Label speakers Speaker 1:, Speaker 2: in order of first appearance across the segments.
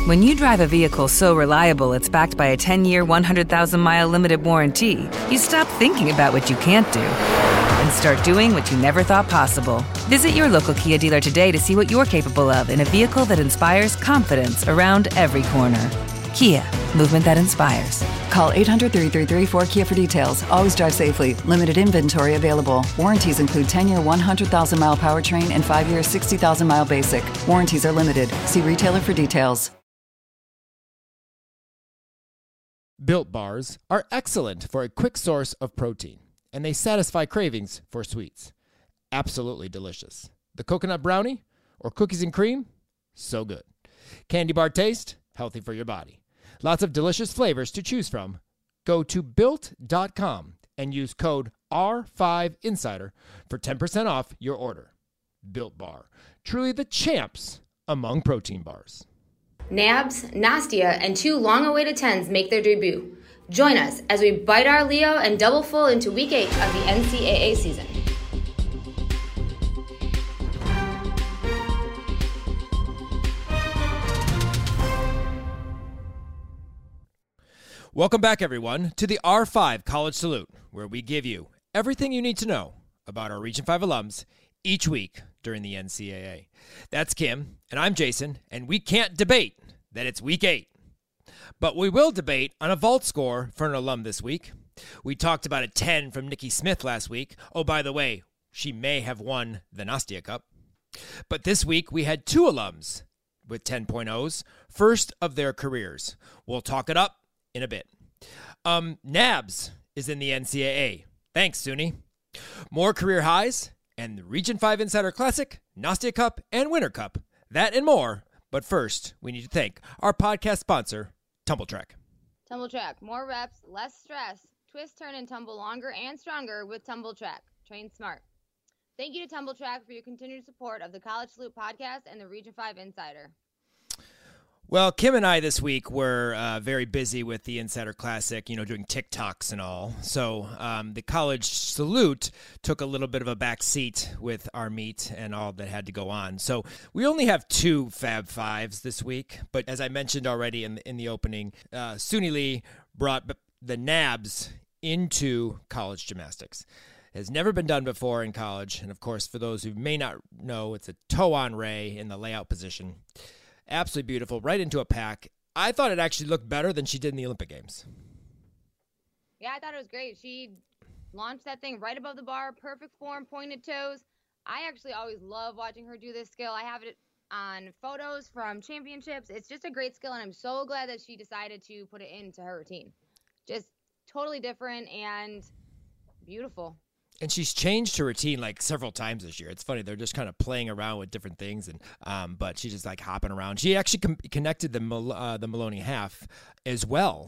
Speaker 1: When you drive a vehicle so reliable it's backed by a 10-year, 100,000-mile limited warranty, you stop thinking about what you can't do and start doing what you never thought possible. Visit your local Kia dealer today to see what you're capable of in a vehicle that inspires confidence around every corner. Kia, movement that inspires.
Speaker 2: Call 800-333-4KIA for details. Always drive safely. Limited inventory available. Warranties include 10-year 100,000-mile powertrain and 5-year 60,000-mile basic. Warranties are limited. See retailer for details.
Speaker 3: Built bars are excellent for a quick source of protein, and they satisfy cravings for sweets. Absolutely delicious. The coconut brownie or cookies and cream? So good. Candy bar taste? Healthy for your body. Lots of delicious flavors to choose from. Go to Built.com and use code R5Insider for 10% off your order. Built Bar. Truly the champs among protein bars.
Speaker 4: Nabs, Nastia, and 2 long-awaited 10s make their debut. Join us as we bite our Leo and double full into Week 8 of the NCAA season.
Speaker 3: Welcome back, everyone, to the R5 College Salute, where we give you everything you need to know about our Region 5 alums each week during the NCAA. That's Kim, and I'm Jason, and we can't debate that it's Week 8. But we will debate on a vault score for an alum this week. We talked about a 10 from Nikki Smith last week. Oh, by the way, she may have won the Nastia Cup. But this week, we had 2 alums with 10.0s, first of their careers. We'll talk it up in a bit. Nabs is in the NCAA. Thanks, Suni. More career highs and the Region 5 Insider Classic, Nastia Cup, and Winter Cup. That and more. But first, we need to thank our podcast sponsor, Tumble Track.
Speaker 4: Tumble Track. More reps, less stress. Twist, turn, and tumble longer and stronger with Tumble Track. Train smart. Thank you to Tumble Track for your continued support of the College Salute podcast and the Region 5 Insider.
Speaker 3: Well, Kim and I this week were very busy with the Insider Classic, doing TikToks and all. So the College Salute took a little bit of a back seat with our meet and all that had to go on. So we only have 2 Fab Fives this week. But as I mentioned already in the opening, Suni Lee brought the Nabs into college gymnastics. It has never been done before in college. And, of course, for those who may not know, it's a toe-on ray in the layout position. Absolutely beautiful, right into a pack. I thought it actually looked better than she did in the Olympic Games.
Speaker 4: Yeah, I thought it was great. She launched that thing right above the bar, perfect form, pointed toes. I actually always love watching her do this skill. I have it on photos from championships. It's just a great skill, and I'm so glad that she decided to put it into her routine. Just totally different and beautiful.
Speaker 3: And she's changed her routine like several times this year. It's funny. They're just kind of playing around with different things, and but she's just like hopping around. She actually connected the Maloney half as well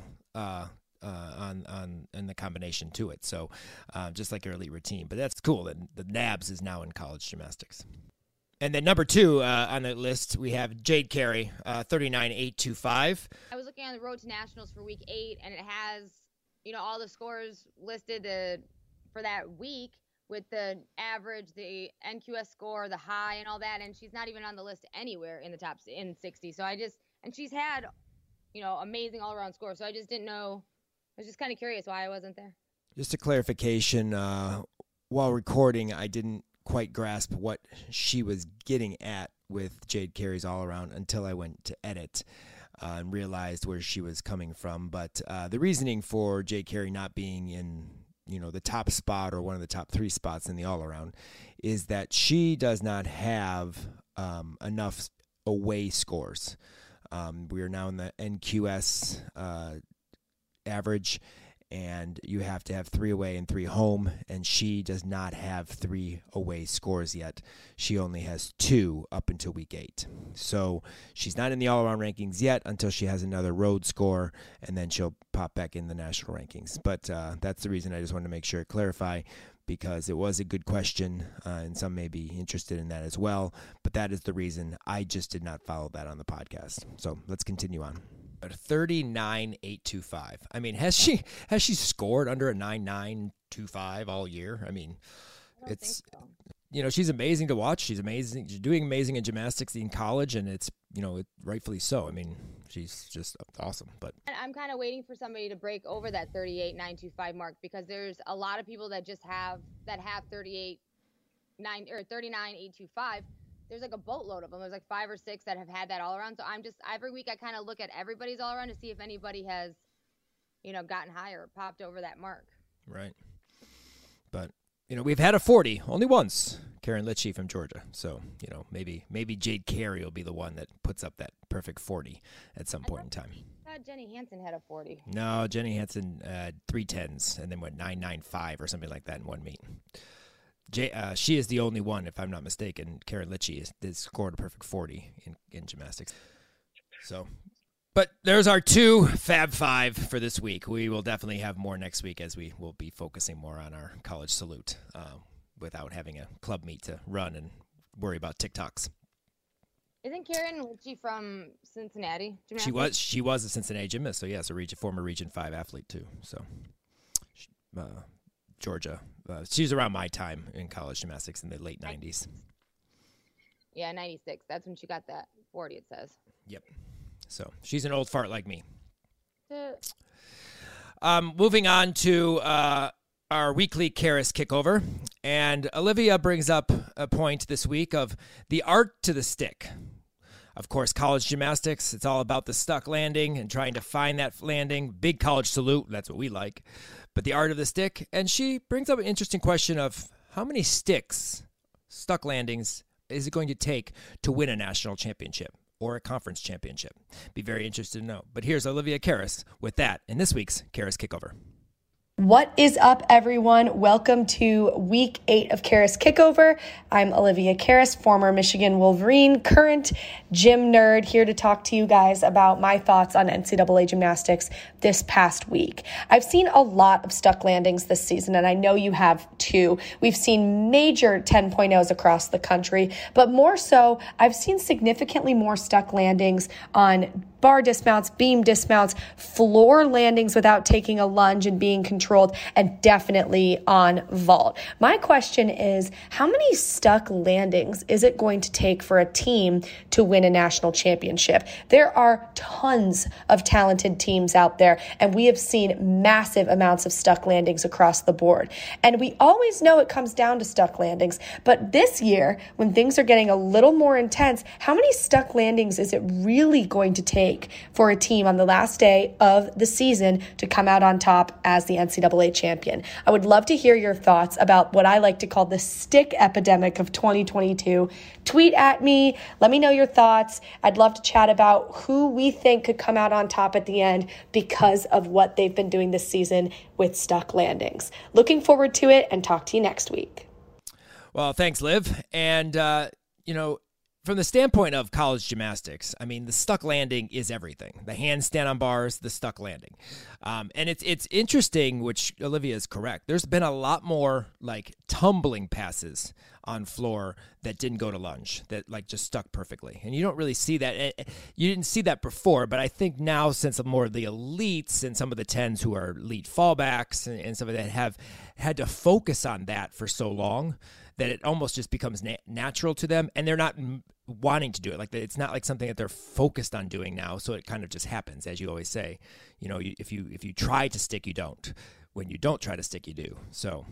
Speaker 3: on the combination to it. So just like her elite routine. But that's cool. And the Nabs is now in college gymnastics. And then number 2 on the list, we have Jade Carey, 39.825.
Speaker 4: I was looking on the Road to Nationals for Week 8, and it has, all the scores listed for that week with the average, the NQS score, the high, and all that, and she's not even on the list anywhere in the top in 60. So and she's had, amazing all-around scores. So I just didn't know. I was just kind of curious why I wasn't there.
Speaker 3: Just a clarification, while recording, I didn't quite grasp what she was getting at with Jade Carey's all-around until I went to edit and realized where she was coming from. But the reasoning for Jade Carey not being in the top spot or one of the top 3 spots in the all-around is that she does not have enough away scores. We are now in the NQS average, and you have to have 3 away and 3 home, and she does not have 3 away scores yet. She only has 2 up until week 8. So she's not in the all-around rankings yet until she has another road score, and then she'll pop back in the national rankings. But that's the reason I just wanted to make sure to clarify, because it was a good question, and some may be interested in that as well. But that is the reason. I just did not follow that on the podcast. So let's continue on. 39.825. I mean, has she scored under a 9.925 all year? I mean,
Speaker 4: I don't think so.
Speaker 3: she's amazing to watch. She's amazing. She's doing amazing in gymnastics in college, and it's, rightfully so. I mean, she's just awesome. But
Speaker 4: I'm kind of waiting for somebody to break over that 38.925 mark, because there's a lot of people that have 38.9 or 39.825. There's like a boatload of them. There's like 5 or 6 that have had that all around. So every week I kind of look at everybody's all around to see if anybody has, gotten higher or popped over that mark.
Speaker 3: Right. But, we've had a 40 only once, Karen Litchie from Georgia. So, maybe Jade Carey will be the one that puts up that perfect 40 at some point in time.
Speaker 4: I thought Jenny Hansen had a 40.
Speaker 3: No, Jenny Hansen 310s and then went 995 or something like that in one meet. She is the only one, if I'm not mistaken. Karen Litchie has scored a perfect 40 in gymnastics. So, but there's our 2 Fab 5 for this week. We will definitely have more next week, as we will be focusing more on our college salute without having a club meet to run and worry about TikToks.
Speaker 4: Isn't Karen Litchie from Cincinnati gymnastics?
Speaker 3: She was a Cincinnati gymnast, so yes, a former Region 5 athlete too. So, Georgia. She was around my time in college gymnastics in the late 90s.
Speaker 4: Yeah, 96. That's when she got that 40, it says.
Speaker 3: Yep. So she's an old fart like me. Moving on to our weekly Karas Kickover. And Olivia brings up a point this week of the art to the stick. Of course, college gymnastics, it's all about the stuck landing and trying to find that landing. Big college salute, that's what we like. But the art of the stick, and she brings up an interesting question of how many stuck landings, is it going to take to win a national championship or a conference championship? Be very interested to know. But here's Olivia Karas with that in this week's Karas Kickover.
Speaker 5: What is up, everyone? Welcome to week 8 of Karas Kickover. I'm Olivia Karas, former Michigan Wolverine, current gym nerd, here to talk to you guys about my thoughts on NCAA gymnastics this past week. I've seen a lot of stuck landings this season, and I know you have too. We've seen major 10.0s across the country, but more so, I've seen significantly more stuck landings on bar dismounts, beam dismounts, floor landings without taking a lunge and being controlled, and definitely on vault. My question is, how many stuck landings is it going to take for a team to win a national championship? There are tons of talented teams out there, and we have seen massive amounts of stuck landings across the board. And we always know it comes down to stuck landings, but this year, when things are getting a little more intense, how many stuck landings is it really going to take for a team on the last day of the season to come out on top as the NCAA champion? I would love to hear your thoughts about what I like to call the stick epidemic of 2022. Tweet at me. Let me know your thoughts. I'd love to chat about who we think could come out on top at the end because of what they've been doing this season with stuck landings. Looking forward to it, and talk to you next week.
Speaker 3: Well, thanks, Liv. And, from the standpoint of college gymnastics, I mean, the stuck landing is everything. The handstand on bars, the stuck landing. And it's interesting, which Olivia is correct. There's been a lot more like tumbling passes on floor that didn't go to lunge, that like just stuck perfectly. And you don't really see that. You didn't see that before, but I think now, since more of the elites and some of the 10s who are elite fallbacks and some of that have had to focus on that for so long, that it almost just becomes natural to them, and they're not wanting to do it. Like, it's not like something that they're focused on doing now, so it kind of just happens, as you always say. If you try to stick, you don't. When you don't try to stick, you do. So,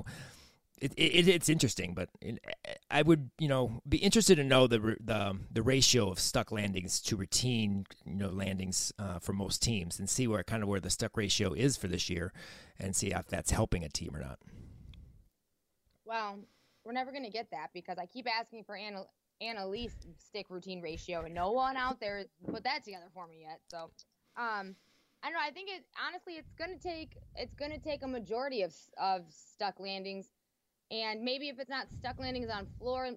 Speaker 3: it's interesting, but I would, be interested to know the ratio of stuck landings to routine, landings for most teams, and see where the stuck ratio is for this year, and see if that's helping a team or not.
Speaker 4: Well, we're never going to get that, because I keep asking for Annalise stick routine ratio, and no one out there put that together for me yet. So, I don't know. I think it's going to take a majority of stuck landings, and maybe if it's not stuck landings on floor,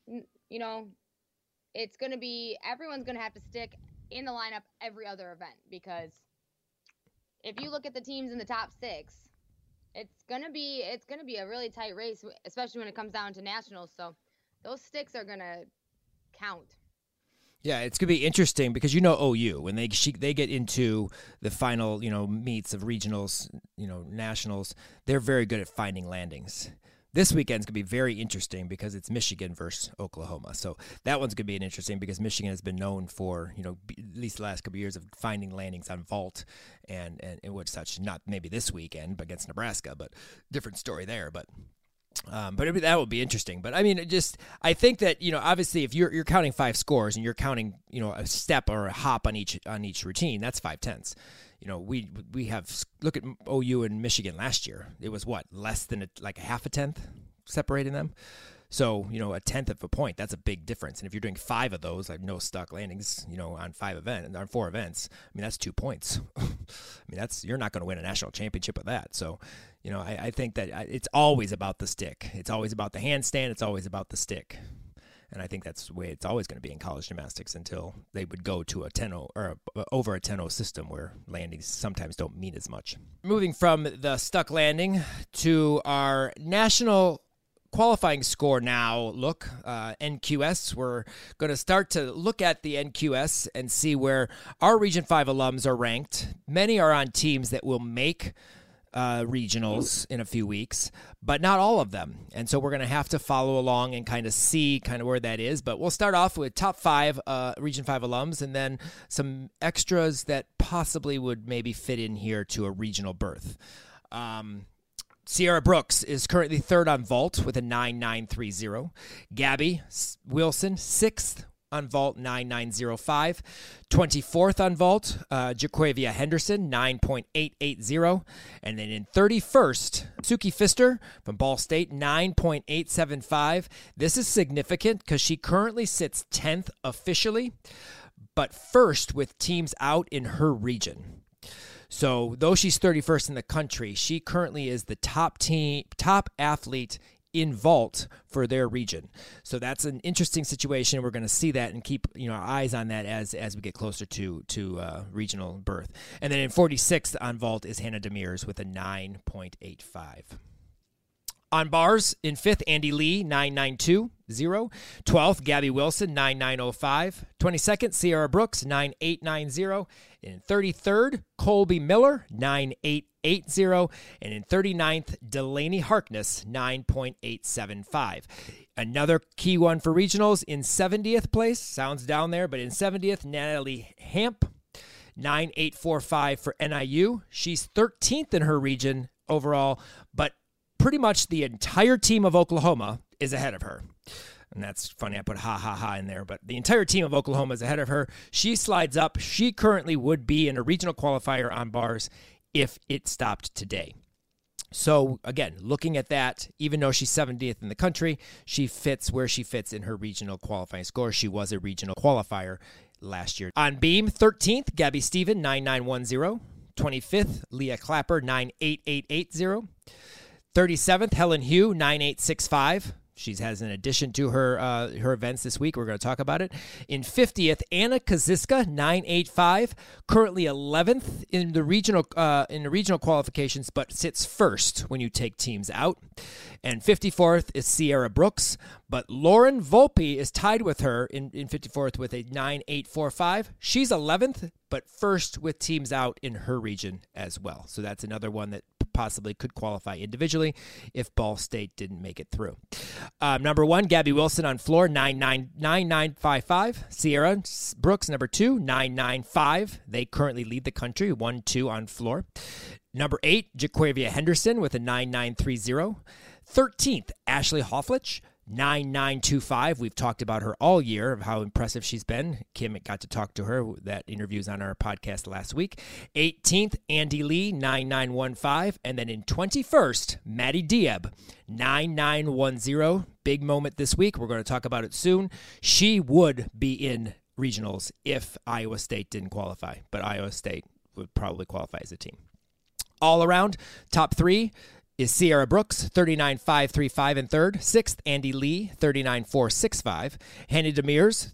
Speaker 4: it's going to be, everyone's going to have to stick in the lineup every other event, because if you look at the teams in the top 6, it's gonna be a really tight race, especially when it comes down to nationals. So those sticks are gonna count.
Speaker 3: Yeah, it's gonna be interesting because OU, when they get into the final meets of regionals, nationals, they're very good at finding landings. This weekend's going to be very interesting because it's Michigan versus Oklahoma. So that one's going to be interesting because Michigan has been known for, at least the last couple of years of finding landings on vault and what such. Not maybe this weekend against Nebraska, but different story there. But that will be interesting. But I mean, I think that, obviously if you're counting 5 scores and you're counting, a step or a hop on each routine, that's 5/10. We have, look at OU and Michigan last year. It was less than like a half a tenth separating them. So, a tenth of a point, that's a big difference. And if you're doing 5 of those, like no stuck landings, on 4 events, I mean, that's 2 points. I mean, you're not going to win a national championship with that. So, I think that it's always about the stick. It's always about the handstand. It's always about the stick. And I think that's the way it's always going to be in college gymnastics until they would go to a 10-0 or over a 10-0 system where landings sometimes don't mean as much. Moving from the stuck landing to our national qualifying score now, NQS. We're going to start to look at the NQS and see where our Region 5 alums are ranked. Many are on teams that will make regionals in a few weeks, but not all of them. And so we're going to have to follow along and kind of see where that is. But we'll start off with top 5 Region 5 alums and then some extras that possibly would maybe fit in here to a regional berth. Sierra Brooks is currently 3rd on vault with a 9.930. Gabby Wilson, 6th on vault, 9.905. 24th on vault, Jaquavia Henderson, 9.880. And then in 31st, Suki Pfister from Ball State, 9.875. This is significant because she currently sits 10th officially, but first with teams out in her region. So though she's 31st in the country, she currently is the top athlete in vault for their region. So that's an interesting situation. We're going to see that and keep our eyes on that as we get closer to regional berth. And then in 46th on vault is Hannah Demirs with a 9.85. On bars, in 5th, Andy Lee, 9.920. 12th, Gabby Wilson, 9.905. 22nd, Sierra Brooks, 9.890. In 33rd, Colby Miller, 9.880. And in 39th, Delaney Harkness, 9.875. Another key one for regionals in 70th place, sounds down there, but in 70th, Natalie Hamp, 9.845 for NIU. She's 13th in her region overall, but pretty much the entire team of Oklahoma is ahead of her. And that's funny, I put ha in there, but the entire team of Oklahoma is ahead of her. She slides up. She currently would be in a regional qualifier on bars if it stopped today. So again, looking at that, even though she's 70th in the country, she fits where she fits in her regional qualifying score. She was a regional qualifier last year. On beam, 13th, Gabby Stephen, 9.910. 25th, Leah Clapper, 9.8880. 37th, Helen Hugh, 9.865. She has an addition to her events this week. We're going to talk about it. In 50th, Anna Kaziska, 9.85. Currently 11th in the regional qualifications, but sits first when you take teams out. And 54th is Sierra Brooks, but Lauren Volpe is tied with her in 54th with a 9.845. She's 11th, but first with teams out in her region as well. So that's another one that possibly could qualify individually if Ball State didn't make it through. Number 1, Gabby Wilson on floor, 9.955. Sierra Brooks, number 2, 9.95. They currently lead the country, 1-2 on floor. Number 8, Jaquavia Henderson with a 9.930. 13th, Ashley Hofflich, 9.925. We've talked about her all year of how impressive she's been. Kim got to talk to her. That interview's on our podcast last week. 18th, Andy Lee, 9.915. And then in 21st, Maddie Dieb, 9.910. Big moment this week. We're going to talk about it soon. She would be in regionals if Iowa State didn't qualify, but Iowa State would probably qualify as a team. All around, top 3 is Sierra Brooks, 39.535 in 3rd. 6th, Andy Lee, 39.465. Hannah Demirs,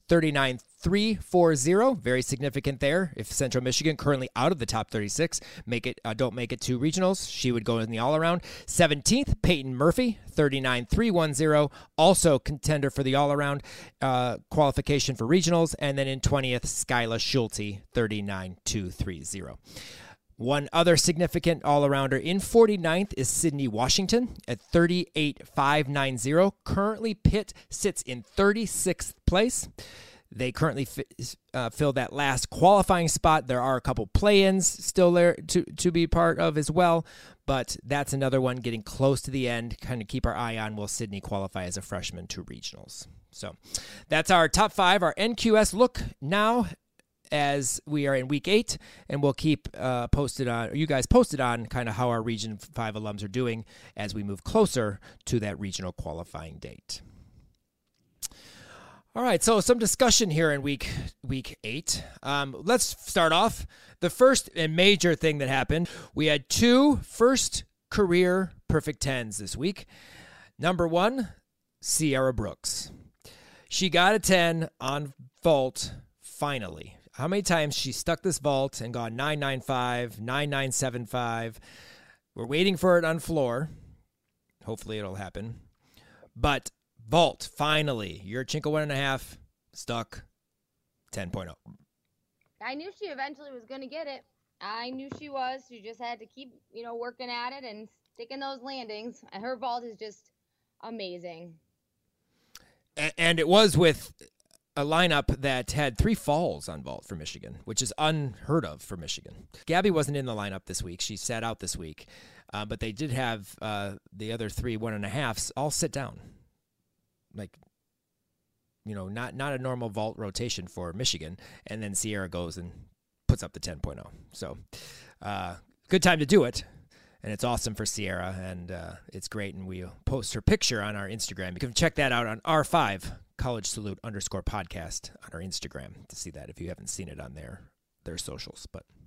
Speaker 3: 39.340. Very significant there. If Central Michigan, currently out of the top 36, don't make it to regionals, she would go in the all-around. 17th, Peyton Murphy, 39.310. Also contender for the all-around qualification for regionals. And then in 20th, Skyla Schulte, 39.230. One other significant all-arounder in 49th is Sydney Washington at 38.590. Currently, Pitt sits in 36th place. They currently fill that last qualifying spot. There are a couple play-ins still there to be part of as well, but that's another one getting close to the end. Kind of keep our eye on, will Sydney qualify as a freshman to regionals? So that's our top 5, our NQS look now as we are in week 8, and we'll keep you guys posted on kind of how our Region 5 alums are doing as we move closer to that regional qualifying date. All right, so some discussion here in week 8. Let's start off. The first and major thing that happened, we had 2 first career perfect 10s this week. Number 1, Sierra Brooks. She got a 10 on vault finally. How many times she stuck this vault and gone 995, 9975. We're waiting for it on floor. Hopefully it'll happen. But vault, finally. Yurchenko 1.5, stuck 10.0.
Speaker 4: I knew she eventually was going to get it. I knew she was. She just had to keep, working at it and sticking those landings. And her vault is just amazing.
Speaker 3: And it was with a lineup that had 3 falls on vault for Michigan, which is unheard of for Michigan. Gabby wasn't in the lineup this week. She sat out this week. But they did have the other 3 1.5s all sit down. Like, not a normal vault rotation for Michigan. And then Sierra goes and puts up the 10.0. So good time to do it. And it's awesome for Sierra, and it's great. And we'll post her picture on our Instagram. You can check that out on R5 College Salute _podcast on our Instagram to see that if you haven't seen it on their socials.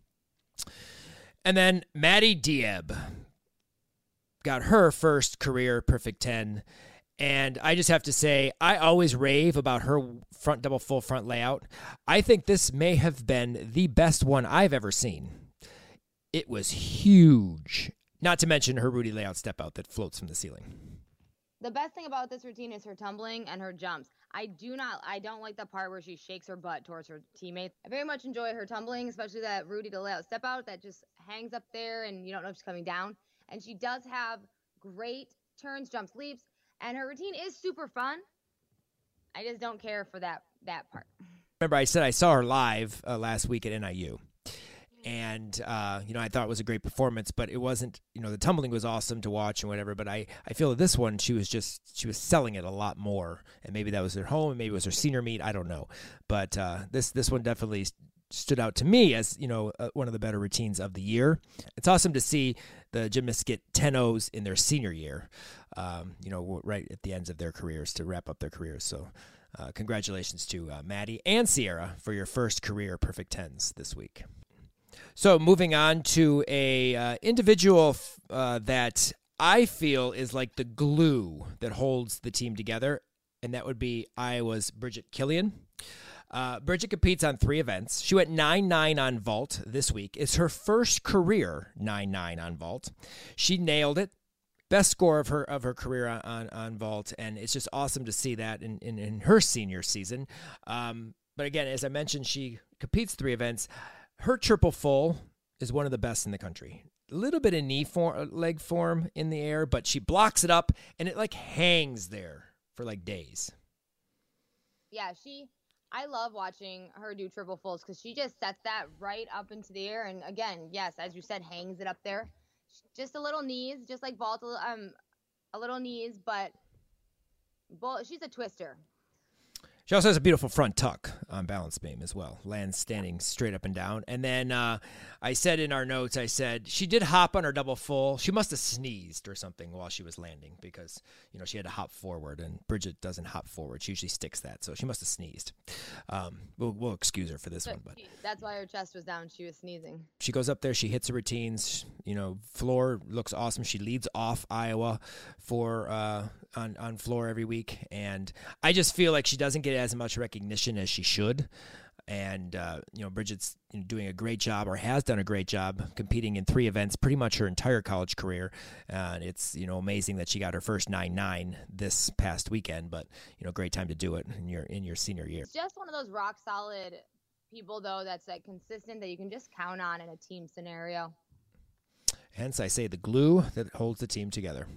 Speaker 3: And then Maddie Dieb got her first career perfect 10. And I just have to say, I always rave about her front double full front layout. I think this may have been the best one I've ever seen. It was huge. Not to mention her Rudy layout step out that floats from the ceiling.
Speaker 4: The best thing about this routine is her tumbling and her jumps. I don't like the part where she shakes her butt towards her teammates. I very much enjoy her tumbling, especially that Rudy to layout step out that just hangs up there and you don't know if she's coming down. And she does have great turns, jumps, leaps. And her routine is super fun. I just don't care for that part.
Speaker 3: Remember, I said I saw her live last week at NIU. And, I thought it was a great performance, but it wasn't, the tumbling was awesome to watch and whatever. But I feel that this one, she was selling it a lot more. And maybe that was her home, and maybe it was her senior meet. I don't know. But this one definitely stood out to me as, one of the better routines of the year. It's awesome to see the gymnasts get 10-0s in their senior year, right at the ends of their careers to wrap up their careers. So congratulations to Maddie and Sierra for your first career perfect 10s this week. So moving on to a individual that I feel is like the glue that holds the team together, and that would be Iowa's Bridget Killian. Bridget competes on 3 events. She went 9-9 on vault this week. It's her first career 9-9 on vault. She nailed it. Best score of her career on vault, and it's just awesome to see that in her senior season. But again, as I mentioned, she competes 3 events. Her triple full is one of the best in the country. A little bit of leg form in the air, but she blocks it up, and it hangs there for days.
Speaker 4: Yeah, I love watching her do triple fulls because she just sets that right up into the air. And again, yes, as you said, hangs it up there. Just a little knees, just like vault, a little knees, but she's a twister.
Speaker 3: She also has a beautiful front tuck on balance beam as well. Lands standing straight up and down. And then I said in our notes, she did hop on her double full. She must have sneezed or something while she was landing because, she had to hop forward. And Bridget doesn't hop forward. She usually sticks that. So she must have sneezed. We'll excuse her for this one. But
Speaker 4: that's why her chest was down. She was sneezing.
Speaker 3: She goes up there. She hits her routines. Floor looks awesome. She leads off Iowa for on floor every week. And I just feel like she doesn't get as much recognition as she should. And, Bridget's doing a great job or has done a great job competing in 3 events pretty much her entire college career. And it's, amazing that she got her first 9-9 this past weekend, but, great time to do it in your senior year.
Speaker 4: It's just one of those rock solid people, though, that's like consistent that you can just count on in a team scenario.
Speaker 3: Hence, I say the glue that holds the team together.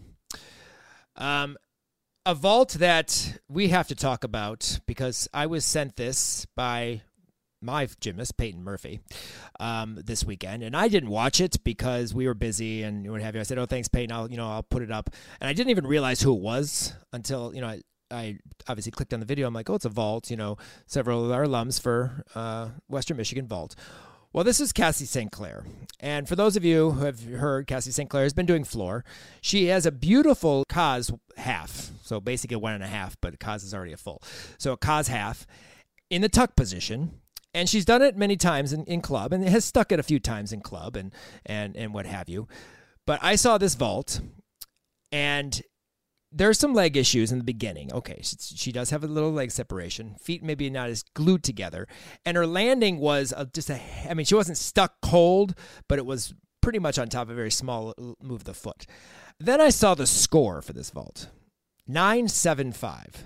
Speaker 3: A vault that we have to talk about because I was sent this by my gymnast, Peyton Murphy, this weekend, and I didn't watch it because we were busy and what have you. I said, "Oh, thanks, Peyton. I'll put it up," and I didn't even realize who it was until I obviously clicked on the video. I'm like, "Oh, it's a vault." Several of our alums for Western Michigan vault. Well, this is Cassie St. Clair. And for those of you who have heard, Cassie St. Clair has been doing floor. She has a beautiful Cos half. So basically a 1.5, but Cos is already a full. So a Cos half in the tuck position. And she's done it many times in club and has stuck it a few times in club and what have you. But I saw this vault and there's some leg issues in the beginning. Okay, she does have a little leg separation. Feet maybe not as glued together. And her landing was she wasn't stuck cold, but it was pretty much on top of a very small move of the foot. Then I saw the score for this vault. 975.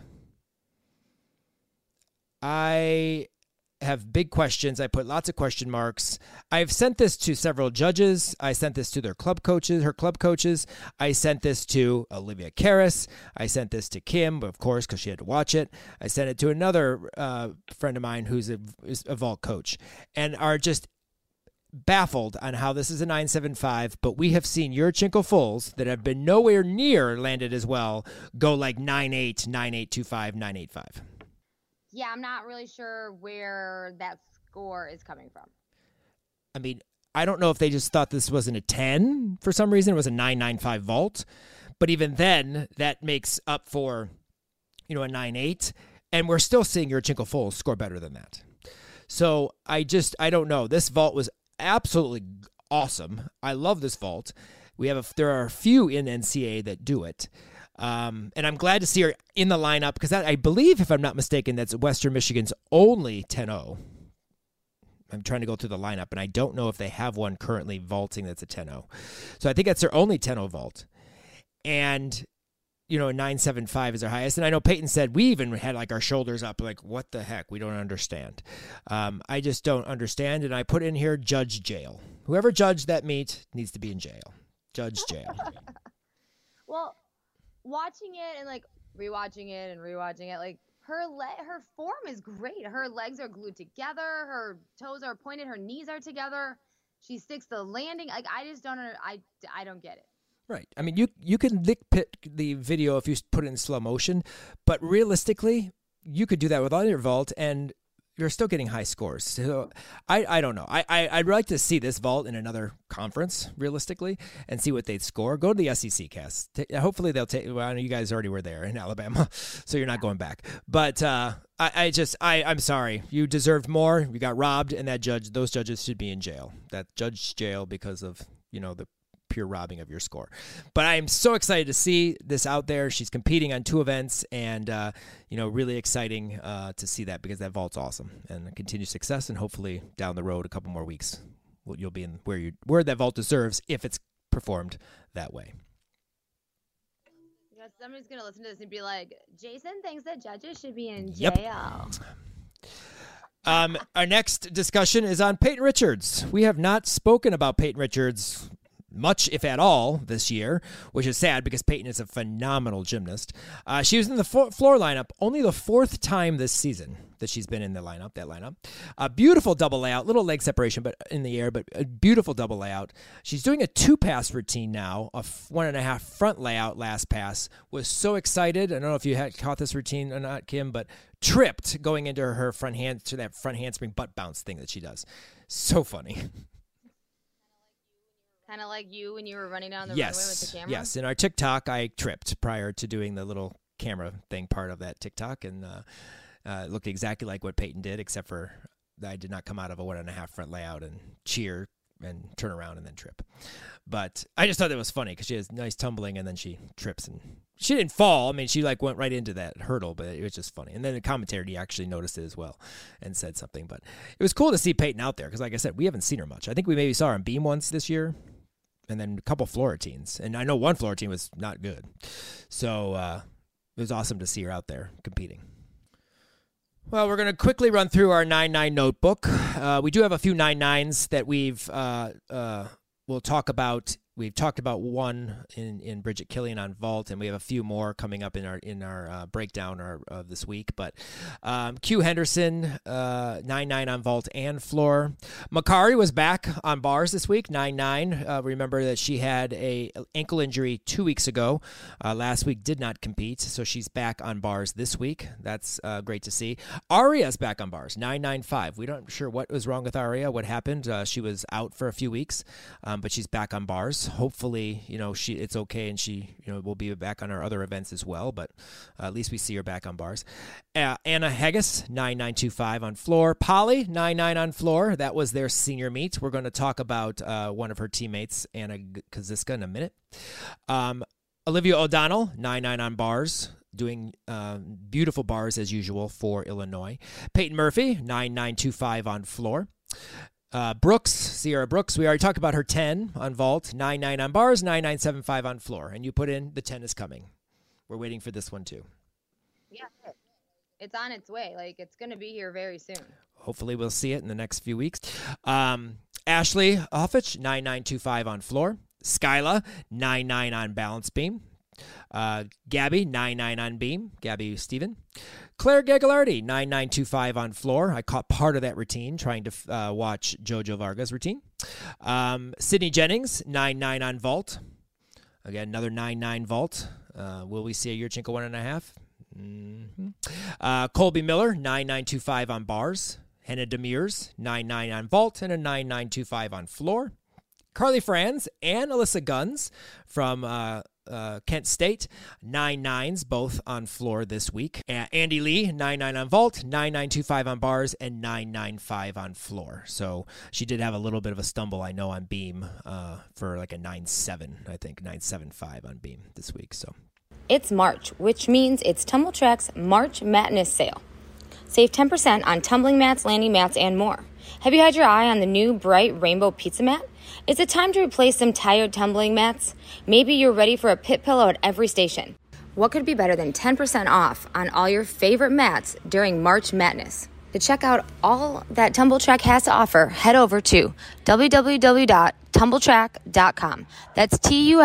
Speaker 3: I have big questions. I put lots of question marks. I've sent this to several judges. I sent this to her club coaches. I sent this to Olivia Karas. I sent this to Kim, of course, because she had to watch it. I sent it to another friend of mine who's a vault coach and are just baffled on how this is a 975, but we have seen Yurchenko fulls that have been nowhere near landed as well go like 9.8, 9.825, 9.85.
Speaker 4: Yeah, I'm not really sure where that score is coming from.
Speaker 3: I mean, I don't know if they just thought this wasn't a 10 for some reason. It was a 9.95 vault. But even then, that makes up for, a 9.8. And we're still seeing Yurchenko fulls score better than that. So I don't know. This vault was absolutely awesome. I love this vault. There are a few in NCAA that do it. And I'm glad to see her in the lineup because I believe, if I'm not mistaken, that's Western Michigan's only 10-0. I'm trying to go through the lineup, and I don't know if they have one currently vaulting that's a 10-0. So I think that's their only 10-0 vault. And, a 9.75 is their highest. And I know Peyton said we even had like our shoulders up, like, what the heck? We don't understand. I just don't understand. And I put in here judge jail. Whoever judged that meet needs to be in jail. Judge jail.
Speaker 4: Well, watching it and like rewatching it, like her form is great. Her legs are glued together. Her toes are pointed. Her knees are together. She sticks the landing. Like I just don't. I don't get it.
Speaker 3: Right. I mean, you can nitpick the video if you put it in slow motion, but realistically, you could do that with all your vault and you're still getting high scores. So I don't know. I'd like to see this vault in another conference, realistically, and see what they'd score. Go to the SEC cast. Hopefully they'll take. Well, I know you guys already were there in Alabama, so you're not going back. But I'm sorry. You deserved more. You got robbed, and those judges should be in jail. That judge jail because of the pure robbing of your score. But I'm so excited to see this out there. She's competing on 2 events and, really exciting to see that because that vault's awesome and continued success. And hopefully down the road, a couple more weeks, you'll be in where that vault deserves if it's performed that way.
Speaker 4: Yeah, somebody's going to listen to this and be like, Jason thinks that judges should be in jail.
Speaker 3: Our next discussion is on Peyton Richards. We have not spoken about Peyton Richards much, if at all, this year, which is sad because Peyton is a phenomenal gymnast. She was in the floor lineup only the 4th time this season that she's been in that lineup. A beautiful double layout, little leg separation but in the air, but a beautiful double layout. She's doing a 2-pass routine now, a 1.5 front layout last pass. Was so excited. I don't know if you had caught this routine or not, Kim, but tripped going into her front hand to that front handspring butt bounce thing that she does. So funny.
Speaker 4: Kind of like you when you were running down the runway with the camera?
Speaker 3: Yes. In our TikTok, I tripped prior to doing the little camera thing part of that TikTok, and it looked exactly like what Peyton did, except for I did not come out of a 1.5 front layout and cheer and turn around and then trip. But I just thought that was funny because she has nice tumbling, and then she trips, and she didn't fall. I mean, she went right into that hurdle, but it was just funny. And then the commentator actually noticed it as well and said something. But it was cool to see Peyton out there because, like I said, we haven't seen her much. I think we maybe saw her on beam once this year. And then a couple floor routines. And I know one floor routine was not good. So it was awesome to see her out there competing. Well, we're going to quickly run through our 9-9 notebook. We do have a few 9-9s that we'll talk about. We've talked about one in Bridget Killian on vault, and we have a few more coming up in our breakdown of this week. But Q Henderson, 9-9 on vault and floor. Makari was back on bars this week, 9-9. Remember that she had a ankle injury 2 weeks ago. Last week did not compete, so she's back on bars this week. That's great to see. Aria's back on bars, 9-9-5. We're not sure what was wrong with Aria, what happened. She was out for a few weeks, but she's back on bars. Hopefully, it's okay, and she, will be back on our other events as well. But at least we see her back on bars. Anna Haggis, 9-9-2-5 on floor. Polly, 9-9 on floor. That was their senior meet. We're going to talk about one of her teammates, Anna Kaziska, in a minute. Olivia O'Donnell, 9-9 on bars, doing beautiful bars as usual for Illinois. Peyton Murphy, 9-9-2-5 on floor. Sierra Brooks, we already talked about her 10 on vault, 9-9 on bars, 9-9-7-5 on floor. And you put in the 10 is coming. We're waiting for this one too.
Speaker 4: Yeah, it's on its way. It's going to be here very soon.
Speaker 3: Hopefully we'll see it in the next few weeks. Ashley Hoffich, 9-9-2-5 on floor. Skyla, 9-9 on balance beam. Gabby, 9-9 on beam. Gabby Steven. Claire Gagliardi, 9-9-2-5 on floor. I caught part of that routine trying to watch Jojo Varga's routine. Sydney Jennings, 9-9 on vault. Again, another 9-9 vault. Will we see a Yurchenko 1.5? Mm-hmm. Colby Miller, 9-9-2-5 on bars. Hannah Demers, 9-9 on vault and a 9-9-2-5 on floor. Carly Franz and Alyssa Guns from Kent State, 9-9s, both on floor this week. Andy Lee, 9-9 on vault, 9-9-2-5 on bars, and 9-9-5 on floor. So she did have a little bit of a stumble, I know, on beam for a 9-7, I think, 9-7-5 on beam this week. So
Speaker 6: it's March, which means it's Tumbl Trak's March Madness sale. Save 10% on tumbling mats, landing mats, and more. Have you had your eye on the new bright rainbow pizza mat? Is it time to replace some tired tumbling mats? Maybe you're ready for a pit pillow at every station. What could be better than 10% off on all your favorite mats during March Madness? To check out all that Tumbl Trak has to offer, head over to www.tumbltrak.com. That's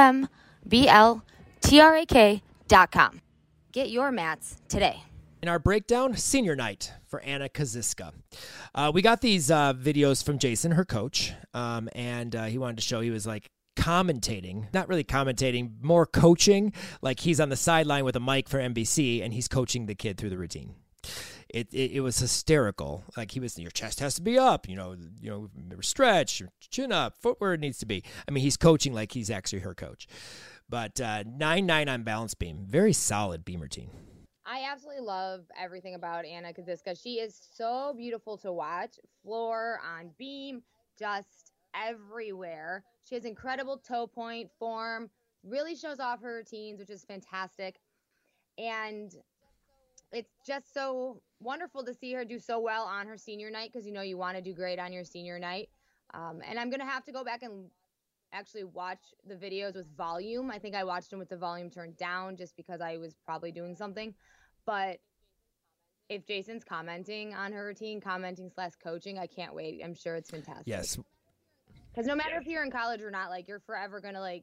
Speaker 6: TUMBLTRAK.com. Get your mats today.
Speaker 3: In our breakdown, senior night for Anna Kaziska. We got these videos from Jason, her coach, and he wanted to show he was commentating, not really commentating, more coaching. He's on the sideline with a mic for NBC, and he's coaching the kid through the routine. It was hysterical. He was, your chest has to be up, stretch, your chin up, footwear needs to be. I mean, he's coaching like he's actually her coach. But 9-9 on balance beam, very solid beam routine.
Speaker 4: I absolutely love everything about Anna Kaziska. She is so beautiful to watch. Floor, on beam, just everywhere. She has incredible toe point form, really shows off her routines, which is fantastic. And it's just so wonderful to see her do so well on her senior night because, you want to do great on your senior night. And I'm going to have to go back and actually watch the videos with volume. I think I watched them with the volume turned down just because I was probably doing something. But if Jason's commenting on her routine, commenting/coaching, I can't wait. I'm sure it's fantastic.
Speaker 3: Yes.
Speaker 4: Because no matter if you're in college or not, you're forever going to,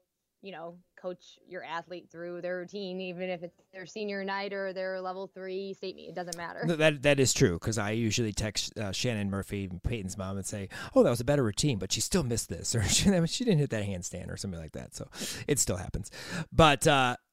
Speaker 4: coach your athlete through their routine, even if it's their senior night or their level 3 state meet. It doesn't matter.
Speaker 3: That is true, because I usually text Shannon Murphy, Peyton's mom, and say, oh, that was a better routine, but she still missed this, or she didn't hit that handstand or something like that. So it still happens. But,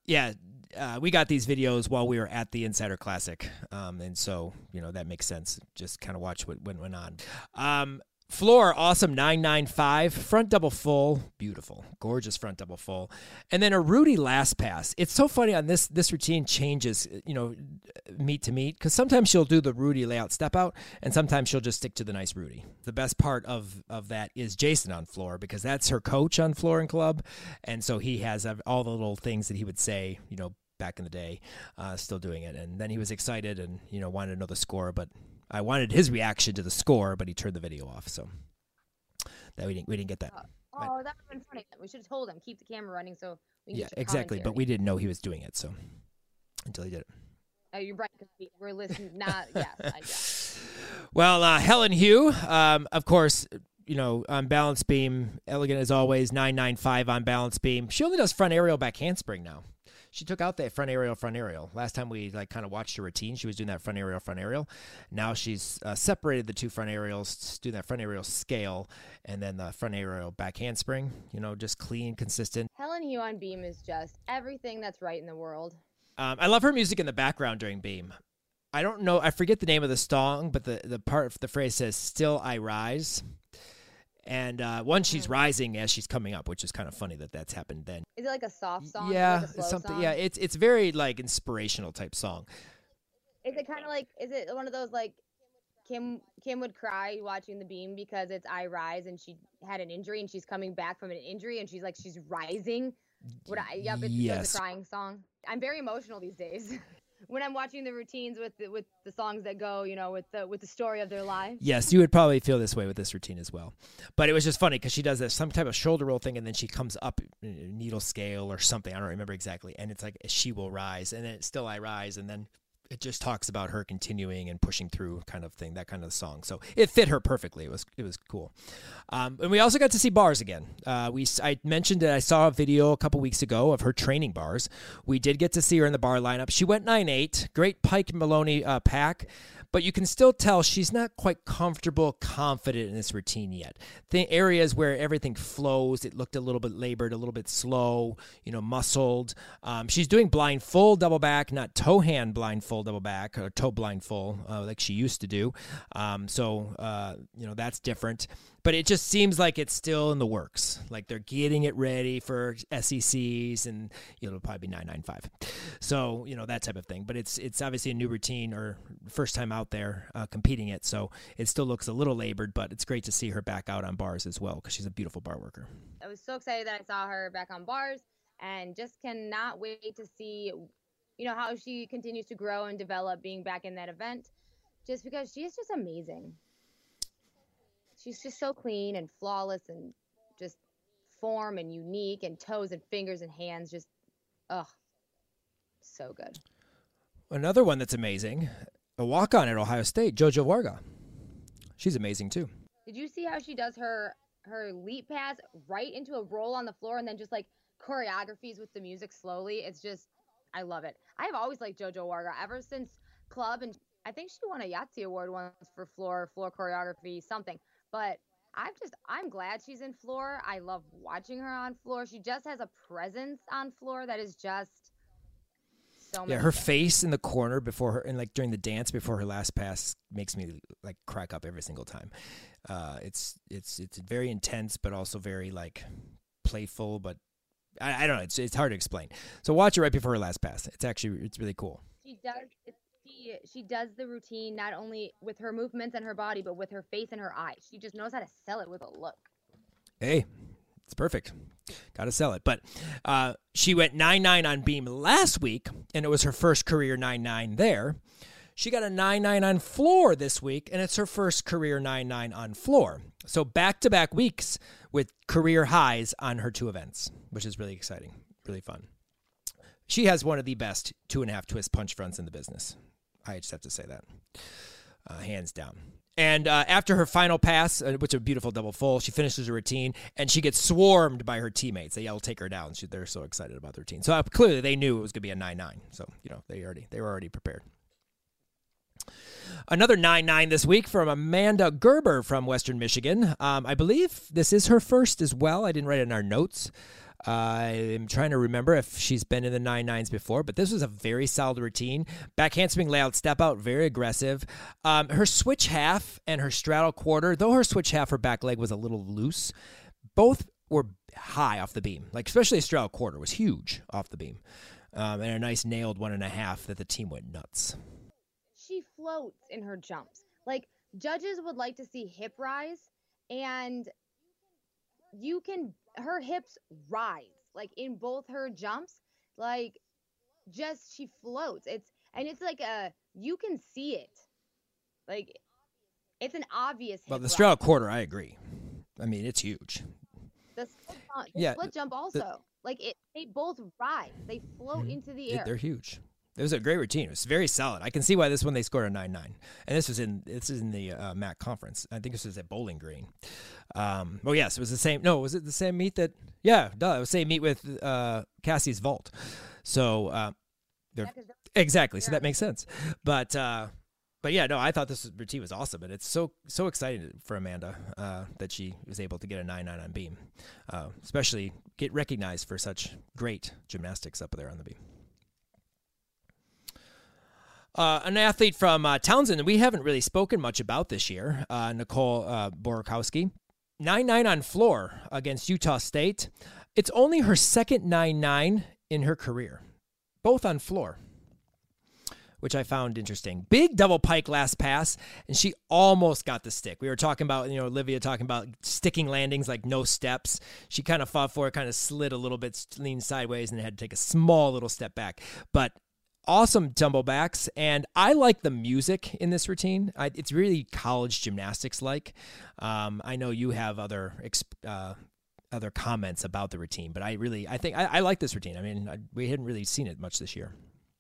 Speaker 3: we got these videos while we were at the Insider Classic, and so, that makes sense. Just kind of watch what went on. Floor, awesome, 9-9-5. Front double full, beautiful, gorgeous front double full. And then a Rudy last pass. It's so funny on this routine changes, meet to meet, because sometimes she'll do the Rudy layout step out, and sometimes she'll just stick to the nice Rudy. The best part of that is Jason on floor, because that's her coach on floor and club, and so he has all the little things that he would say, back in the day, still doing it. And then he was excited and, wanted to know the score, but I wanted his reaction to the score, but he turned the video off, so that we didn't get that.
Speaker 4: Oh, that would have been funny. We should have told him, keep the camera running so we can get your
Speaker 3: exactly,
Speaker 4: commentary.
Speaker 3: but we didn't know he was doing it, so until he did it.
Speaker 4: Oh, you're right. We're listening. Not yes. I guess.
Speaker 3: Well, Helen Hugh, of course, on balance beam, elegant as always, 995 on balance beam. She only does front aerial back handspring now. She took out that front aerial. Last time we kind of watched her routine, she was doing that front aerial. Now she's separated the two front aerials, doing that front aerial scale, and then the front aerial back handspring. Just clean, consistent.
Speaker 4: Helen Hugh on beam is just everything that's right in the world.
Speaker 3: I love her music in the background during beam. I don't know, I forget the name of the song, but the part of the phrase says, "Still I rise." And once she's rising as she's coming up, which is kind of funny that that's happened then.
Speaker 4: Is it like a soft song?
Speaker 3: Yeah,
Speaker 4: like a slow
Speaker 3: something.
Speaker 4: song?
Speaker 3: Yeah, it's very like inspirational type song.
Speaker 4: Is it kind of like? Is it one of those like Kim would cry watching the beam because it's I rise and she had an injury and she's coming back from an injury and she's rising. It's a crying song. I'm very emotional these days. When I'm watching the routines with the songs that go, with the story of their lives.
Speaker 3: Yes, you would probably feel this way with this routine as well. But it was just funny because she does some type of shoulder roll thing, and then she comes up needle scale or something. I don't remember exactly. And it's like she will rise, and then it's still I rise, and then it just talks about her continuing and pushing through kind of thing, that kind of song. So it fit her perfectly. It was cool. And we also got to see bars again. I mentioned that I saw a video a couple weeks ago of her training bars. We did get to see her in the bar lineup. She went 9.8, great Pike Maloney pack, but you can still tell she's not quite comfortable, confident in this routine yet. The areas where everything flows, it looked a little bit labored, a little bit slow, muscled. She's doing blind full double back, not toe hand blind full double back or toe blind full like she used to do. That's different. But it just seems like it's still in the works. Like they're getting it ready for SECs, and it'll probably be 995. So that type of thing. But it's obviously a new routine or first time out there competing it. So it still looks a little labored, but it's great to see her back out on bars as well because she's a beautiful bar worker.
Speaker 4: I was so excited that I saw her back on bars, and just cannot wait to see, how she continues to grow and develop being back in that event. Just because she is just amazing. She's just so clean and flawless and just form and unique and toes and fingers and hands. Just, so good.
Speaker 3: Another one that's amazing, a walk-on at Ohio State, JoJo Varga. She's amazing too.
Speaker 4: Did you see how she does her leap pass right into a roll on the floor and then just like choreographies with the music slowly? It's just, I love it. I have always liked JoJo Varga ever since club, and I think she won a Yahtzee award once for floor choreography, something. But I'm glad she's in floor. I love watching her on floor. She just has a presence on floor that is just so much.
Speaker 3: Yeah, her face in the corner before her, and like during the dance before her last pass makes me like crack up every single time. It's very intense, but also very like playful. But I don't know. It's hard to explain. So watch it right before her last pass. It's really cool.
Speaker 4: She does. She does the routine not only with her movements and her body, but with her face and her eyes. She just knows how to sell it with a look.
Speaker 3: Hey, it's perfect. Got to sell it. But she went 9.9 on beam last week, and it was her first career 9.9 there. She got a 9.9 on floor this week, and it's her first career 9.9 on floor. So back-to-back weeks with career highs on her two events, which is really exciting, really fun. She has one of the best 2.5 twist punch fronts in the business. I just have to say that, hands down. And after her final pass, which is a beautiful double full, she finishes her routine, and she gets swarmed by her teammates. They yell, "Take her down!" They're so excited about the routine. So clearly, they knew it was going to be a 9.9. So they were already prepared. Another 9.9 this week from Amanda Gerber from Western Michigan. I believe this is her first as well. I didn't write it in our notes. I'm trying to remember if she's been in the 9.9s before, but this was a very solid routine. Back handspring layout, step out, very aggressive. Her switch half and her straddle quarter, though her switch half, her back leg was a little loose, both were high off the beam. Like especially a straddle quarter was huge off the beam. And a nice nailed 1.5 that the team went nuts.
Speaker 4: She floats in her jumps. Like judges would like to see hip rise, and her hips rise like in both her jumps, like just she floats. It's like you can see it, like it's an obvious hip
Speaker 3: well, the
Speaker 4: rise.
Speaker 3: straddle quarter, I agree. I mean, it's huge.
Speaker 4: The split jump also, they both rise, they float into the air.
Speaker 3: They're huge. It was a great routine. It was very solid. I can see why this one they scored a 9-9. And this is in the MAC conference. I think this was at Bowling Green. Well, yes, it was the same. No, was it the same meet that? Yeah, duh. It was the same meet with Cassie's Vault. So exactly. So that makes sense. But yeah, no, I thought this routine was awesome, and it's so exciting for Amanda that she was able to get a 9-9 on beam, especially get recognized for such great gymnastics up there on the beam. An athlete from Townsend, we haven't really spoken much about this year, Nicole Borkowski. 9-9 on floor against Utah State. It's only her second 9-9 in her career, both on floor, which I found interesting. Big double pike last pass, and she almost got the stick. We were talking about, Olivia talking about sticking landings, like no steps. She kind of fought for it, kind of slid a little bit, leaned sideways, and had to take a small little step back. But awesome tumblebacks, and I like the music in this routine. It's really college gymnastics-like. I know you have other comments about the routine, but I think I like this routine. I mean, we hadn't really seen it much this year.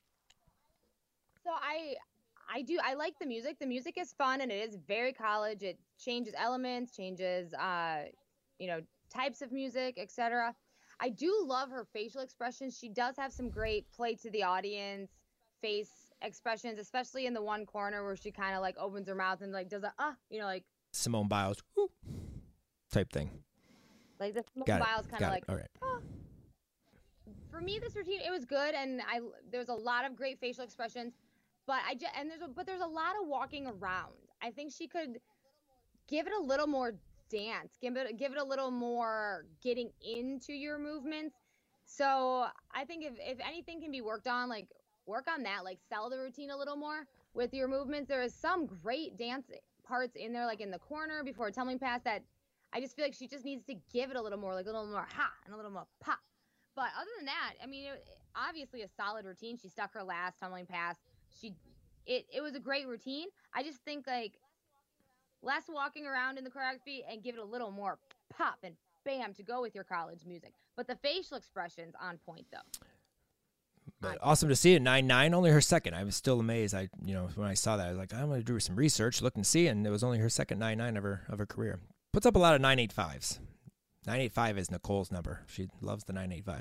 Speaker 4: So I like the music. The music is fun, and it is very college. It changes elements, changes types of music, etc. I do love her facial expressions. She does have some great play to the audience face expressions, especially in the one corner where she kind of like opens her mouth and like does a like Simone
Speaker 3: Biles type thing.
Speaker 4: Like the Simone Biles kind of like.
Speaker 3: All right.
Speaker 4: Oh. For me, this routine, it was good, and there's a lot of great facial expressions, but there's a lot of walking around. I think she could give it a little more dance, give it a little more getting into your movements. So I think if anything can be worked on, like work on that, like sell the routine a little more with your movements. There is some great dance parts in there, like in the corner before a tumbling pass, that I just feel like she just needs to give it a little more, like a little more ha and a little more pop. But other than that, I mean, obviously a solid routine. She stuck her last tumbling pass. It was a great routine. I just think like less walking around in the choreography and give it a little more pop and bam to go with your college music. But the facial expressions on point though.
Speaker 3: But awesome to see it. 9-9, only her second. I was still amazed. When I saw that, I was like, I'm going to do some research, look and see, and it was only her second 9-9 of her career. Puts up a lot of 9.85s. 9.85 is Nicole's number. She loves the 9.85.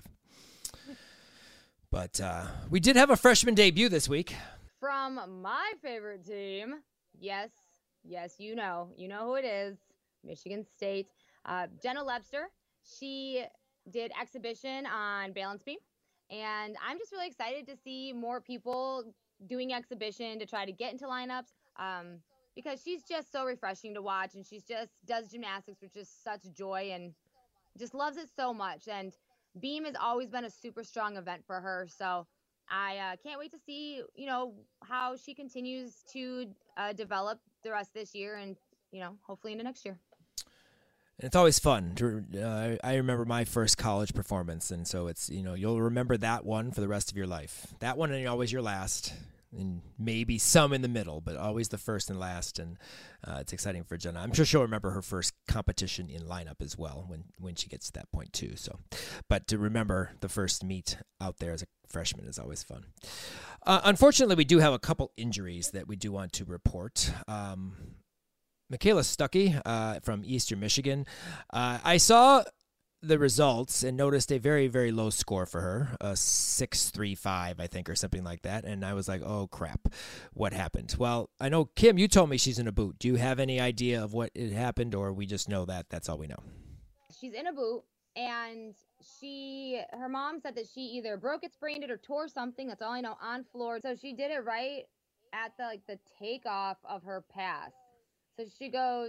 Speaker 3: But we did have a freshman debut this week.
Speaker 4: From my favorite team. Yes, you know who it is. Michigan State. Jenna Lebster. She did exhibition on balance beam. And I'm just really excited to see more people doing exhibition to try to get into lineups. Because she's just so refreshing to watch, and she's just does gymnastics with just such joy and just loves it so much. And beam has always been a super strong event for her. So I can't wait to see, how she continues to develop the rest of this year and, hopefully into next year.
Speaker 3: And it's always fun. I remember my first college performance, and so it's, you'll remember that one for the rest of your life. That one and always your last, and maybe some in the middle, but always the first and last. And it's exciting for Jenna. I'm sure she'll remember her first competition in lineup as well when she gets to that point too. So, but to remember the first meet out there as a freshman is always fun. Unfortunately, we do have a couple injuries that we do want to report. Michaela Stuckey from Eastern Michigan. I saw the results and noticed a very, very low score for her, a 6.35, I think, or something like that. And I was like, oh, crap, what happened? Well, I know, Kim, you told me she's in a boot. Do you have any idea of what had happened, or we just know that that's all we know?
Speaker 4: She's in a boot, and her mom said that she either broke it, sprained it, or tore something. That's all I know, on floor. So she did it right at the takeoff of her pass. So she goes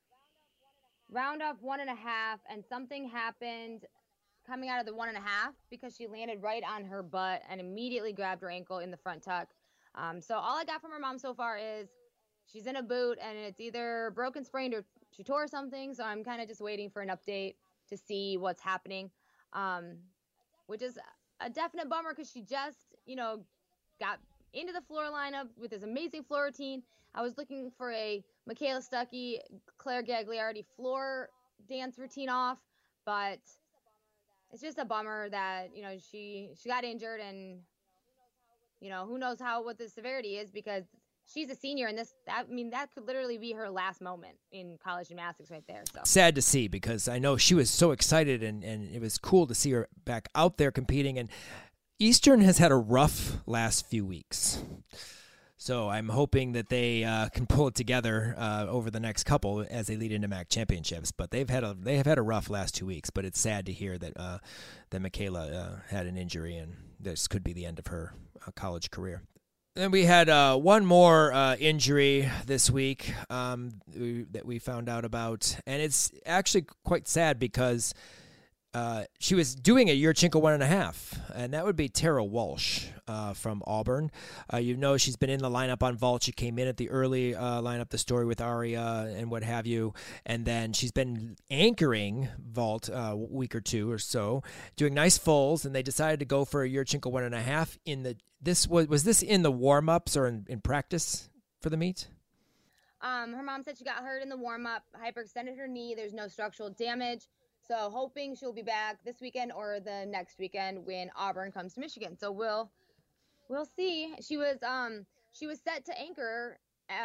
Speaker 4: round up 1.5, and something happened coming out of the 1.5 because she landed right on her butt and immediately grabbed her ankle in the front tuck. So all I got from her mom so far is she's in a boot, and it's either broken, sprained, or she tore something. So I'm kind of just waiting for an update to see what's happening, which is a definite bummer because she just, got into the floor lineup with this amazing floor routine. I was looking for a Michaela Stuckey, Claire Gagliardi floor dance routine off, but it's just a bummer that, she got injured, and who knows what the severity is, because she's a senior, and that could literally be her last moment in college gymnastics right there. So
Speaker 3: sad to see, because I know she was so excited, and it was cool to see her back out there competing. And Eastern has had a rough last few weeks. So I'm hoping that they can pull it together over the next couple as they lead into MAC championships. But they have had a rough last 2 weeks. But it's sad to hear that Michaela had an injury, and this could be the end of her college career. Then we had one more injury this week that we found out about, and it's actually quite sad because she was doing a Yurchenko 1.5, and that would be Tara Walsh from Auburn. She's been in the lineup on vault. She came in at the early lineup, the story with Aria and what have you, and then she's been anchoring vault a week or two or so, doing nice fulls, and they decided to go for a Yurchenko 1.5 was this in the warm-ups or in practice for the meet?
Speaker 4: Her mom said she got hurt in the warm-up, hyperextended her knee. There's no structural damage. So hoping she'll be back this weekend or the next weekend when Auburn comes to Michigan. So we'll see. She was set to anchor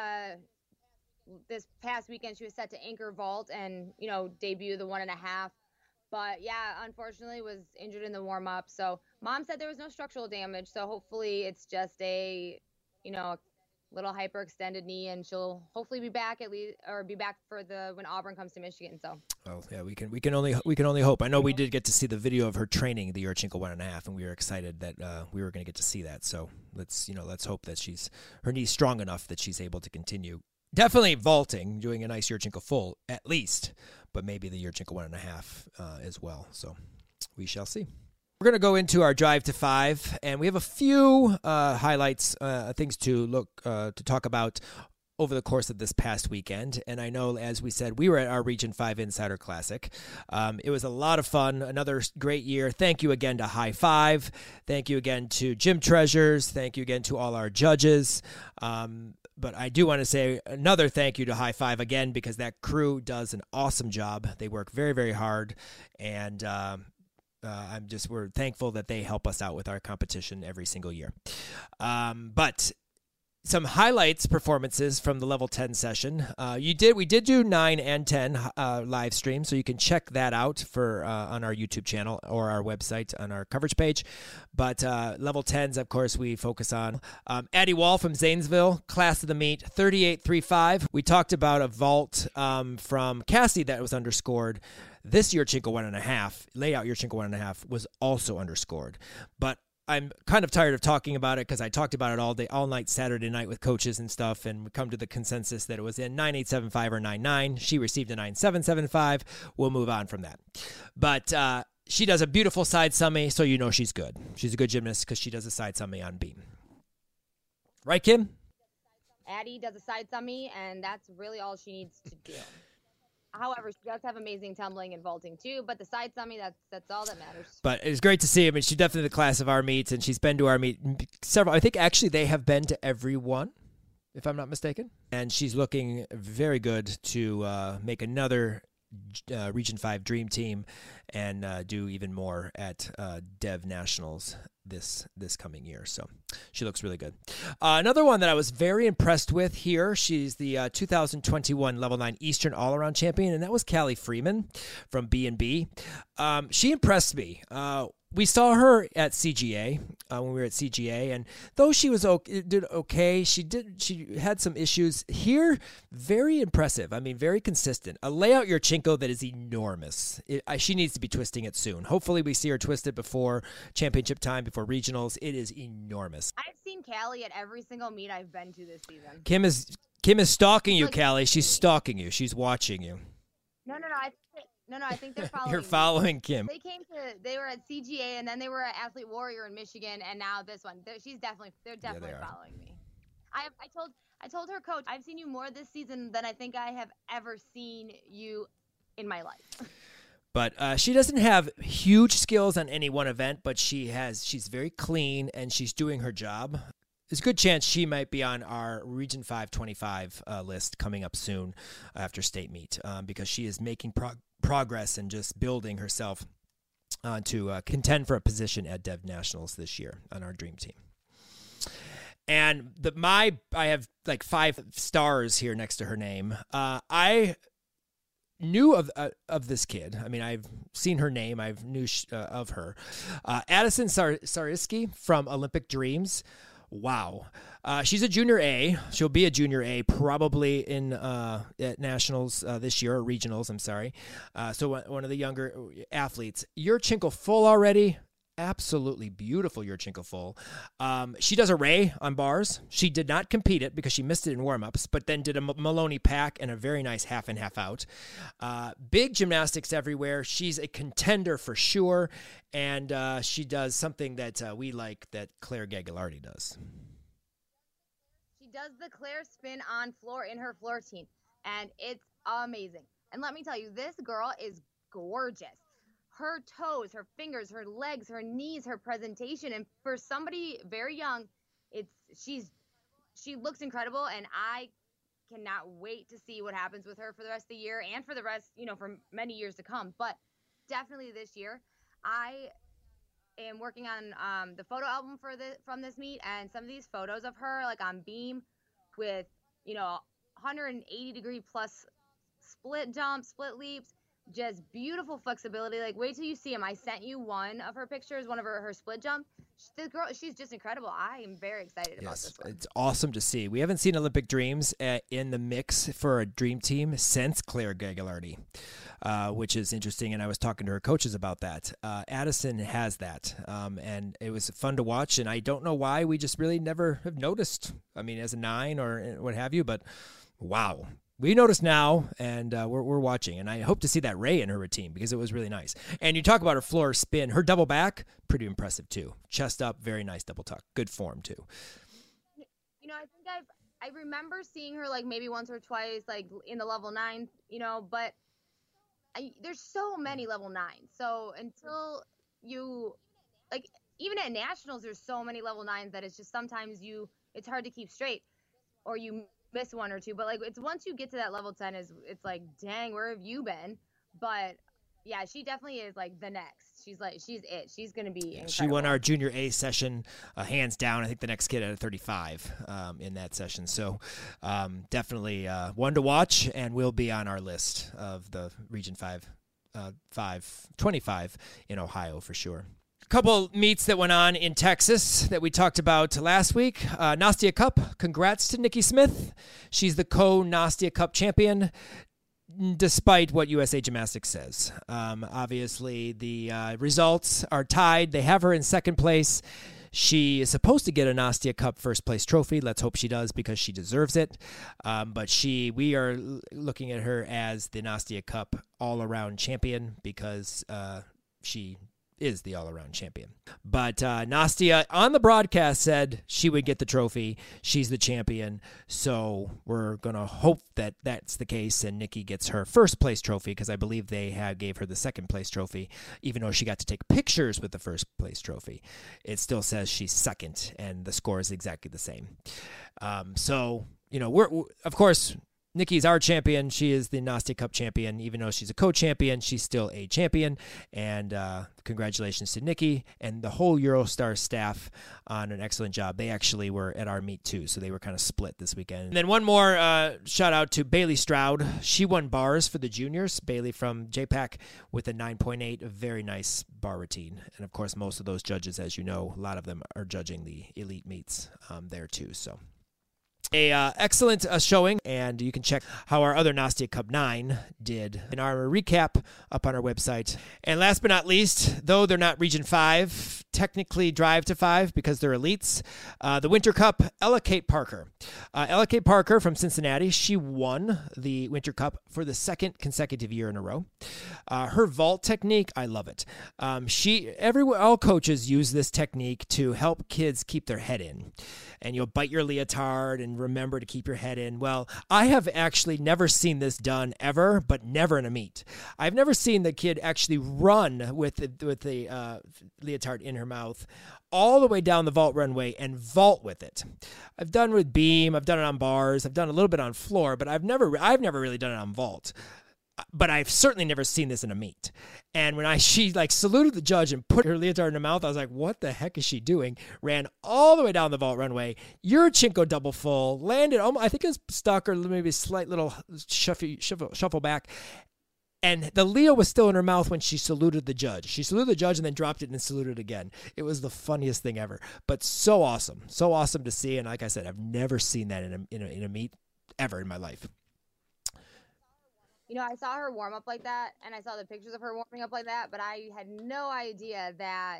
Speaker 4: this past weekend. She was set to anchor vault and debut the 1.5. But yeah, unfortunately was injured in the warm up. So mom said there was no structural damage. So hopefully it's just a little hyperextended knee, and she'll hopefully be back for when Auburn comes to Michigan. So.
Speaker 3: Oh yeah, we can only hope. I know we did get to see the video of her training the Yurchenko 1.5, and we were excited that we were going to get to see that. So let's hope that her knee's strong enough that she's able to continue. Definitely vaulting, doing a nice Yurchenko full at least, but maybe the Yurchenko 1.5 as well. So we shall see. We're going to go into our Drive to 5, and we have a few highlights, things to talk about over the course of this past weekend. And I know, as we said, we were at our Region 5 Insider Classic. It was a lot of fun, another great year. Thank you again to High Five. Thank you again to Gym Treasures. Thank you again to all our judges. But I do want to say another thank you to High Five again, because that crew does an awesome job. They work very, very hard, and we're thankful that they help us out with our competition every single year. But some highlights performances from the level 10 session. We did do 9 and 10 live stream, so you can check that out on our YouTube channel or our website on our coverage page. But level 10s, of course, we focus on Addie Wall from Zanesville, class of the meet, 38.35. We talked about a vault from Cassie that was underscored. This Yurchenko 1.5, layout Yurchenko 1.5, was also underscored. But I'm kind of tired of talking about it because I talked about it all night Saturday night with coaches and stuff, and we come to the consensus that it was in 9.875 or 9.9. She received a 9.775. We'll move on from that. But she does a beautiful side summy, so she's good. She's a good gymnast because she does a side summy on beam. Right, Kim?
Speaker 4: Addie does a side summy, and that's really all she needs to do. However, she does have amazing tumbling and vaulting too, but the side summy, that's all that matters.
Speaker 3: But it's great to see. I mean, she's definitely the class of our meets, and she's been to our meet several. I think actually they have been to every one, if I'm not mistaken. And she's looking very good to make another Region 5 Dream Team and do even more at Dev Nationals this coming year. So she looks really good. Another one that I was very impressed with here, she's the 2021 Level 9 Eastern All-Around Champion, and that was Callie Freeman from B&B. She impressed me. We saw her at CGA when we were at CGA, and though she did okay, she had some issues here. Very impressive. I mean, very consistent. A layout Yurchenko that is enormous. She needs to be twisting it soon. Hopefully, we see her twist it before championship time, before regionals. It is enormous.
Speaker 4: I've seen Callie at every single meet I've been to this season.
Speaker 3: Kim is stalking you, Callie. She's stalking you. She's watching you.
Speaker 4: No, I think they're following.
Speaker 3: You're following Kim.
Speaker 4: They were at CGA, and then they were at Athlete Warrior in Michigan, and now this one. They're definitely following me. I told her coach, I've seen you more this season than I think I have ever seen you in my life.
Speaker 3: But she doesn't have huge skills on any one event, but she's very clean, and she's doing her job. There's a good chance she might be on our Region 5 25 list coming up soon after state meet because she is making progress and just building herself to contend for a position at Dev Nationals this year on our Dream Team. And I have like 5 stars here next to her name. I knew of this kid. I mean, I've seen her name. I've knew of her. Addison Sariski from Olympic Dreams. Wow. She's a junior A. She'll be a junior A probably in at nationals this year, or regionals, I'm sorry. So one of the younger athletes. Yurchenko full already. Absolutely beautiful Yurchenko full. She does a ray on bars. She did not compete it because she missed it in warm-ups, but then did a Maloney pack and a very nice half in, half out. Big gymnastics everywhere. She's a contender for sure, and she does something that we like that Claire Gagliardi does.
Speaker 4: She does the Claire spin on floor in her floor routine, and it's amazing. And let me tell you, this girl is gorgeous. Her toes, her fingers, her legs, her knees, her presentation, and for somebody very young, she looks incredible, and I cannot wait to see what happens with her for the rest of the year and for the rest, for many years to come. But definitely this year, I am working on the photo album from this meet, and some of these photos of her like on beam with 180-degree plus split jumps, split leaps. Just beautiful flexibility. Like, wait till you see them. I sent you one of her pictures, one of her split jump. This girl, she's just incredible. I am very excited about this one.
Speaker 3: It's awesome to see. We haven't seen Olympic Dreams in the mix for a dream team since Claire Gagliardi, which is interesting, and I was talking to her coaches about that. Addison has that, and it was fun to watch, and I don't know why we just really never have noticed. I mean, as a 9 or what have you, but wow. We notice now, and we're watching, and I hope to see that ray in her routine because it was really nice. And you talk about her floor spin, her double back, pretty impressive too. Chest up, very nice double tuck, good form too.
Speaker 4: I think I remember seeing her like maybe once or twice, like in the level 9, but there's so many level 9s. So until you even at nationals, there's so many level 9s that it's just sometimes it's hard to keep straight, or you miss one or two, but it's once you get to that level 10 it's like, dang, where have you been? But yeah, she definitely is like the next. She's it. She's gonna be incredible.
Speaker 3: She won our junior A session hands down. I think the next kid at a 35 in that session. So definitely one to watch, and will be on our list of the Region 25 in Ohio for sure. Couple meets that went on in Texas that we talked about last week. Nastia Cup, congrats to Nikki Smith. She's the co-Nastia Cup champion, despite what USA Gymnastics says. Obviously, the results are tied. They have her in second place. She is supposed to get a Nastia Cup first place trophy. Let's hope she does because she deserves it. But we are looking at her as the Nastia Cup all-around champion because she is the all-around champion. But Nastia on the broadcast said she would get the trophy. She's the champion. So we're going to hope that that's the case and Nikki gets her first place trophy, because I believe they gave her the second place trophy. Even though she got to take pictures with the first place trophy, it still says she's second and the score is exactly the same. We're of course, Nikki's our champion. She is the Nastia Cup champion. Even though she's a co-champion, she's still a champion. And congratulations to Nikki and the whole Eurostar staff on an excellent job. They actually were at our meet too, so they were kind of split this weekend. And then one more shout out to Bailey Stroud. She won bars for the juniors. Bailey from JPAC with a 9.8, a very nice bar routine. And of course, most of those judges, as you know, a lot of them are judging the elite meets there too. So excellent showing, and you can check how our other Nastia Cup 9 did in our recap up on our website. And last but not least, though they're not Region 5, technically drive to 5 because they're elites, the Winter Cup, Ella Kate Parker. Ella Kate Parker from Cincinnati, she won the Winter Cup for the second consecutive year in a row. Her vault technique, I love it. All coaches use this technique to help kids keep their head in. And you'll bite your leotard and remember to keep your head in. Well, I have actually never seen this done ever, but never in a meet. I've never seen the kid actually run with the leotard in her mouth all the way down the vault runway and vault with it. I've done with beam, I've done it on bars, I've done a little bit on floor, but I've never really done it on vault. but I've certainly never seen this in a meet. And when she like saluted the judge and put her leotard in her mouth, I was like, what the heck is she doing? Ran all the way down the vault runway, Yurchenko double full, landed, I think it was stuck or maybe a slight little shuffle back. And the Leo was still in her mouth when she saluted the judge. She saluted the judge and then dropped it and saluted again. It was the funniest thing ever, but so awesome to see. And like I said, I've never seen that in a meet ever in my life.
Speaker 4: You know, I saw her warm up like that, and I saw the pictures of her warming up like that, but I had no idea that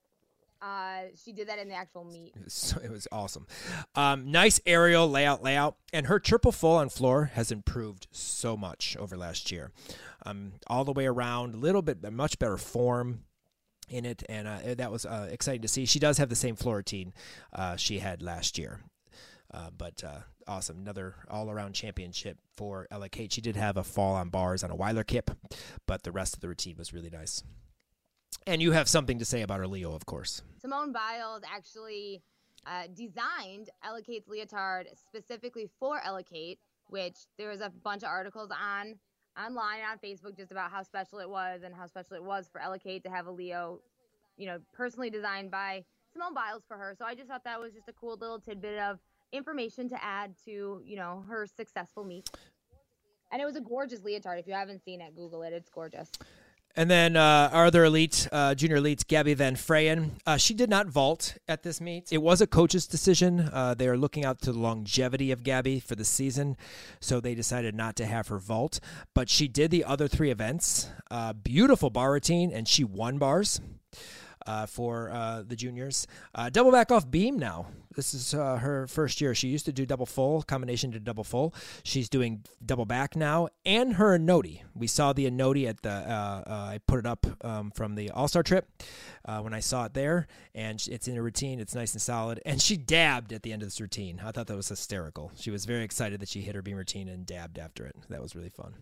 Speaker 4: she did that in the actual meet.
Speaker 3: It was awesome. Nice aerial layout, and her triple full on floor has improved so much over last year. All the way around, much better form in it, and that was exciting to see. She does have the same floor routine she had last year. But awesome. Another all-around championship for Ella Kate. She did have a fall on bars on a Weiler kip, but the rest of the routine was really nice. And you have something to say about her Leo, of course.
Speaker 4: Simone Biles actually designed Ella Kate's leotard specifically for Ella Kate, which there was a bunch of articles online on Facebook just about how special it was and how special it was for Ella Kate to have a Leo, personally designed by Simone Biles for her. So I just thought that was just a cool little tidbit of information to add to, her successful meet. And it was a gorgeous leotard. If you haven't seen it, Google it. It's gorgeous.
Speaker 3: And then our other junior elite, Gabby Van Freyen. She did not vault at this meet. It was a coach's decision. They are looking out to the longevity of Gabby for the season, so they decided not to have her vault. But she did the other 3 events. Beautiful bar routine, and she won bars for the juniors. Double back off beam now. This is her first year. She used to do double full, combination to double full. She's doing double back now, and her Anoti. We saw the Anoti at the, I put it up from the All-Star trip when I saw it there, and it's in a routine. It's nice and solid, and she dabbed at the end of this routine. I thought that was hysterical. She was very excited that she hit her beam routine and dabbed after it. That was really fun.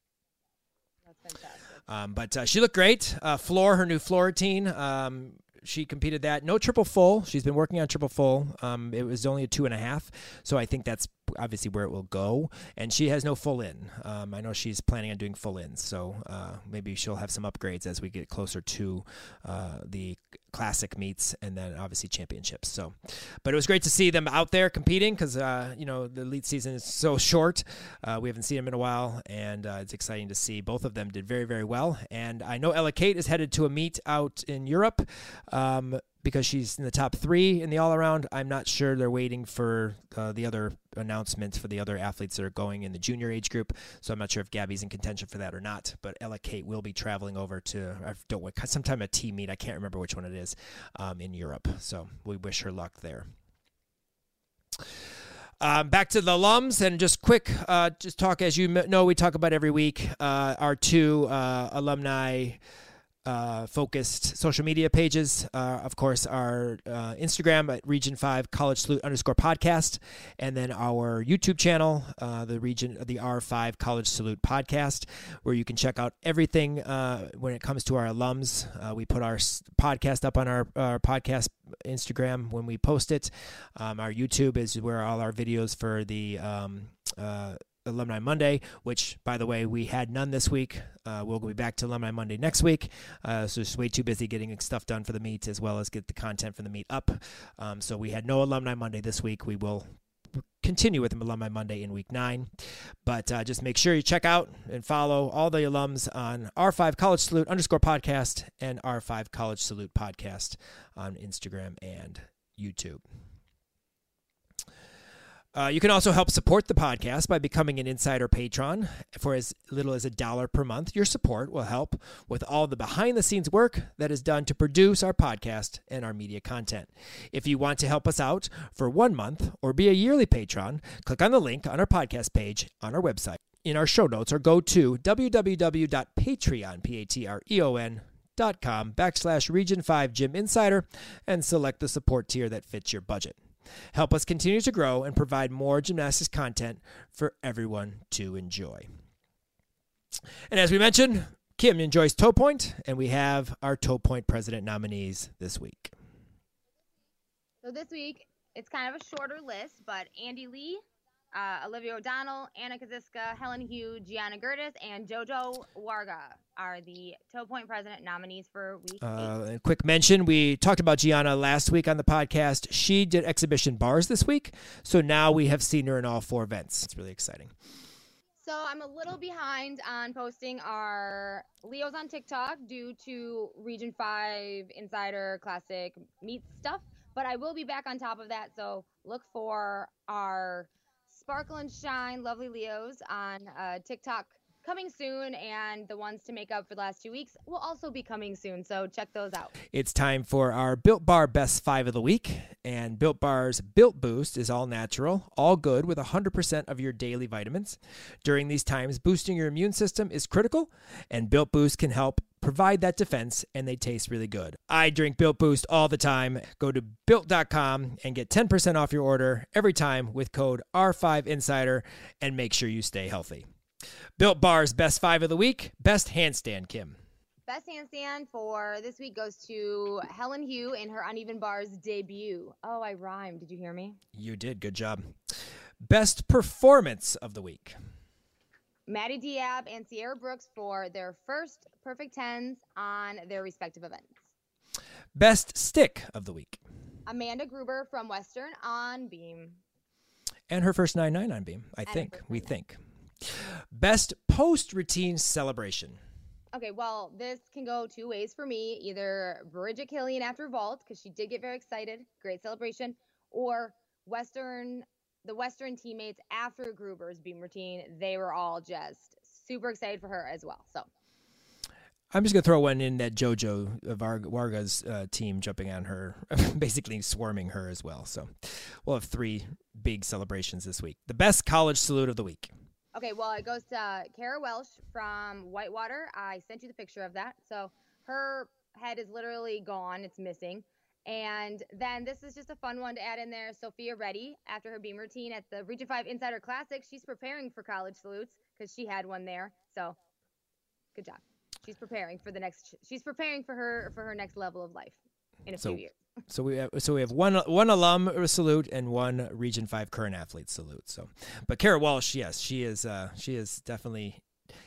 Speaker 4: That's fantastic.
Speaker 3: But she looked great. Her new floor routine. She competed that. No triple full. She's been working on triple full. It was only a 2.5, so I think that's obviously where it will go. And she has no full in. I know she's planning on doing full ins, so maybe she'll have some upgrades as we get closer to the classic meets and then obviously championships. So, but it was great to see them out there competing because the elite season is so short. We haven't seen them in a while, and it's exciting to see. Both of them did very, very well. And I know Ella Kate is headed to a meet out in Europe because she's in the top 3 in the all-around. I'm not sure. They're waiting for the other announcements for the other athletes that are going in the junior age group, so I'm not sure if Gabby's in contention for that or not, but Ella Kate will be traveling over to sometime a team meet. I can't remember which one it is in Europe, so we wish her luck there. Back to the alums, and just quick, just talk, as you know, we talk about every week, our 2 alumni focused social media pages. Of course, our Instagram at Region 5 College Salute _podcast, and then our YouTube channel, the R5 College Salute podcast, where you can check out everything when it comes to our alums. We put our podcast up on our podcast Instagram when we post it. Our YouTube is where all our videos for the Alumni Monday, which, by the way, we had none this week. We'll be back to Alumni Monday next week. So just way too busy getting stuff done for the meet as well as get the content for the meet up. So we had no Alumni Monday this week. We will continue with Alumni Monday in week 9. But just make sure you check out and follow all the alums on R5 College Salute _podcast and R5 College Salute podcast on Instagram and YouTube. You can also help support the podcast by becoming an insider patron for as little as $1 per month. Your support will help with all the behind-the-scenes work that is done to produce our podcast and our media content. If you want to help us out for 1 month or be a yearly patron, click on the link on our podcast page on our website in our show notes, or go to www.patreon.com/Region 5 Gym Insider and select the support tier that fits your budget. Help us continue to grow and provide more gymnastics content for everyone to enjoy. And as we mentioned, Kim enjoys Toe Point, and we have our Toe Point president nominees this week.
Speaker 4: So this week, it's kind of a shorter list, but Andy Lee, Olivia O'Donnell, Anna Kaziska, Helen Hugh, Gianna Gertis, and JoJo Warga are the Toe Point President nominees for week 8.
Speaker 3: A quick mention, we talked about Gianna last week on the podcast. She did exhibition bars this week, so now we have seen her in all 4 events. It's really exciting.
Speaker 4: So I'm a little behind on posting our Leos on TikTok due to Region 5 Insider Classic meet stuff, but I will be back on top of that, so look for our Sparkle and Shine Lovely Leos on TikTok coming soon, and the ones to make up for the last 2 weeks will also be coming soon, so check those out.
Speaker 3: It's time for our Built Bar Best 5 of the week, and Built Bar's Built Boost is all natural, all good with 100% of your daily vitamins. During these times, boosting your immune system is critical, and Built Boost can help provide that defense, and they taste really good. I drink Built Boost all the time. Go to Built.com and get 10% off your order every time with code R5Insider, and make sure you stay healthy. Built Bar's Best 5 of the week. Best handstand, Kim.
Speaker 4: Best handstand for this week goes to Helen Hugh in her Uneven Bars debut. Oh, I rhymed. Did you hear me?
Speaker 3: You did. Good job. Best performance of the week.
Speaker 4: Maddie Diab and Sierra Brooks for their first perfect 10s on their respective events.
Speaker 3: Best stick of the week.
Speaker 4: Amanda Gruber from Western on beam.
Speaker 3: And her first 9-9 on beam, we think. Best post-routine celebration.
Speaker 4: Okay, well, this can go 2 ways for me. Either Bridget Killian after vault, because she did get very excited, great celebration, or the Western teammates after Gruber's beam routine. They were all just super excited for her as well. So
Speaker 3: I'm just going to throw one in that JoJo Warga's team jumping on her, basically swarming her as well. So we'll have 3 big celebrations this week. The best college salute of the week.
Speaker 4: Okay, well, it goes to Kara Welsh from Whitewater. I sent you the picture of that. So her head is literally gone. It's missing. And then this is just a fun one to add in there. Sophia Reddy, after her beam routine at the Region 5 Insider Classic, she's preparing for college salutes because she had one there. So good job. She's preparing for her next level of life in a few years.
Speaker 3: So we have one alum salute and 1 Region 5 current athlete salute. So, but Kara Walsh, yes, she is definitely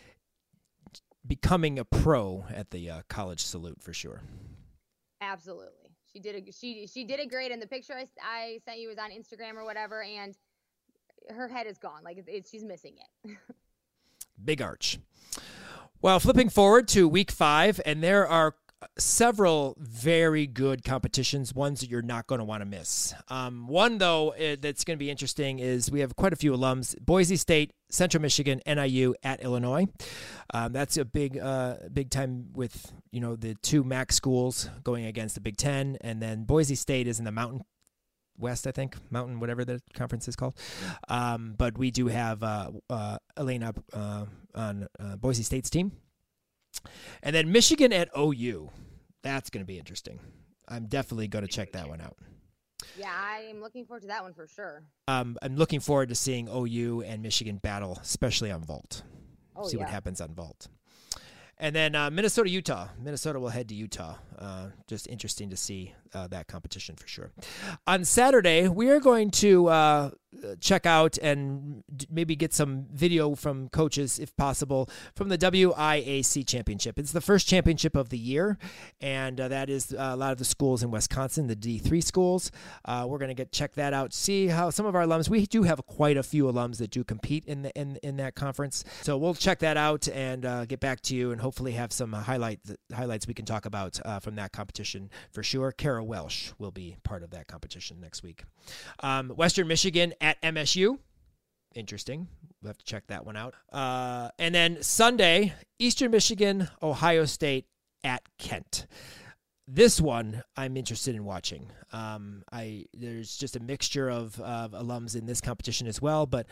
Speaker 3: becoming a pro at the college salute for sure.
Speaker 4: Absolutely, she did it great. And the picture I sent you was on Instagram or whatever, and her head is gone. Like she's missing it.
Speaker 3: Big arch. Well, flipping forward to week 5, and there are several very good competitions, ones that you're not going to want to miss. One, though, that's going to be interesting is we have quite a few alums: Boise State, Central Michigan, NIU, at Illinois. That's a big time with, the 2 MAC schools going against the Big Ten, and then Boise State is in the Mountain West, I think, Mountain, whatever the conference is called. But we do have Elena on Boise State's team. And then Michigan at OU. That's going to be interesting. I'm definitely going to check that one out.
Speaker 4: Yeah, I'm looking forward to that one for sure.
Speaker 3: I'm looking forward to seeing OU and Michigan battle, especially on vault. See what happens on vault. And then Minnesota, Utah. Minnesota will head to Utah. Just interesting to see that competition for sure. On Saturday, we are going to check out and maybe get some video from coaches, if possible, from the WIAC Championship. It's the first championship of the year, and that is a lot of the schools in Wisconsin, the D3 schools. We're going to check that out, see how some of our alums, we do have quite a few alums that do compete in that conference. So we'll check that out and get back to you and hopefully have some highlights we can talk about from that competition for sure. Kara Welsh will be part of that competition next week. Western Michigan at MSU. Interesting. We'll have to check that one out. And then Sunday, Eastern Michigan, Ohio State at Kent. This one I'm interested in watching. There's just a mixture of alums in this competition as well, but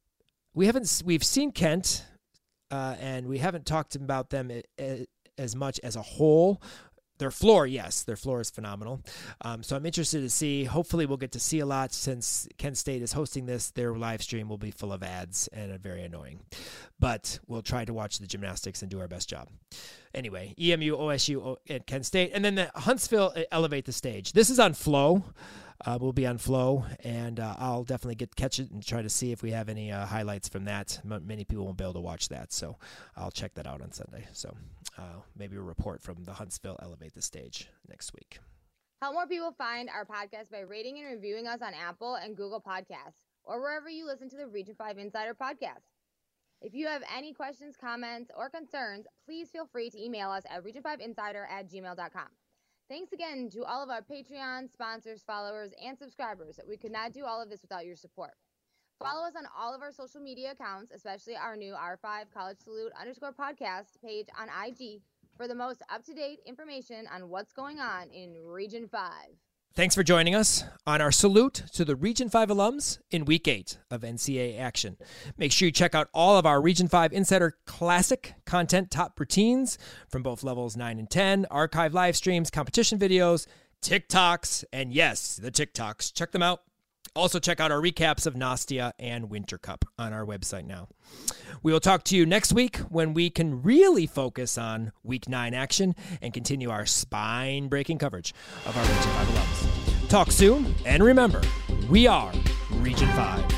Speaker 3: we've seen Kent, and we haven't talked about them as much as a whole. Their floor, yes, their floor is phenomenal. So I'm interested to see. Hopefully we'll get to see a lot since Kent State is hosting this. Their live stream will be full of ads and very annoying. But we'll try to watch the gymnastics and do our best job. Anyway, EMU, OSU, and Kent State. And then the Huntsville Elevate the Stage. This is on Flow. will be on Flow, and I'll definitely catch it and try to see if we have any highlights from that. Many people won't be able to watch that, so I'll check that out on Sunday. So maybe a report from the Huntsville Elevate the Stage next week.
Speaker 4: Help more people find our podcast by rating and reviewing us on Apple and Google Podcasts, or wherever you listen to the Region 5 Insider podcast. If you have any questions, comments, or concerns, please feel free to email us at region5insider@gmail.com. Thanks again to all of our Patreon sponsors, followers, and subscribers. We could not do all of this without your support. Follow us on all of our social media accounts, especially our new R5 College Salute _podcast page on IG for the most up-to-date information on what's going on in Region 5.
Speaker 3: Thanks for joining us on our salute to the Region 5 alums in Week 8 of NCAA action. Make sure you check out all of our Region 5 Insider Classic content top routines from both levels 9 and 10, archive live streams, competition videos, TikToks, and yes, the TikToks. Check them out. Also, check out our recaps of Nastia and Winter Cup on our website now. We will talk to you next week when we can really focus on Week 9 action and continue our spine-breaking coverage of our Region 5 alums. Talk soon, and remember, we are Region 5.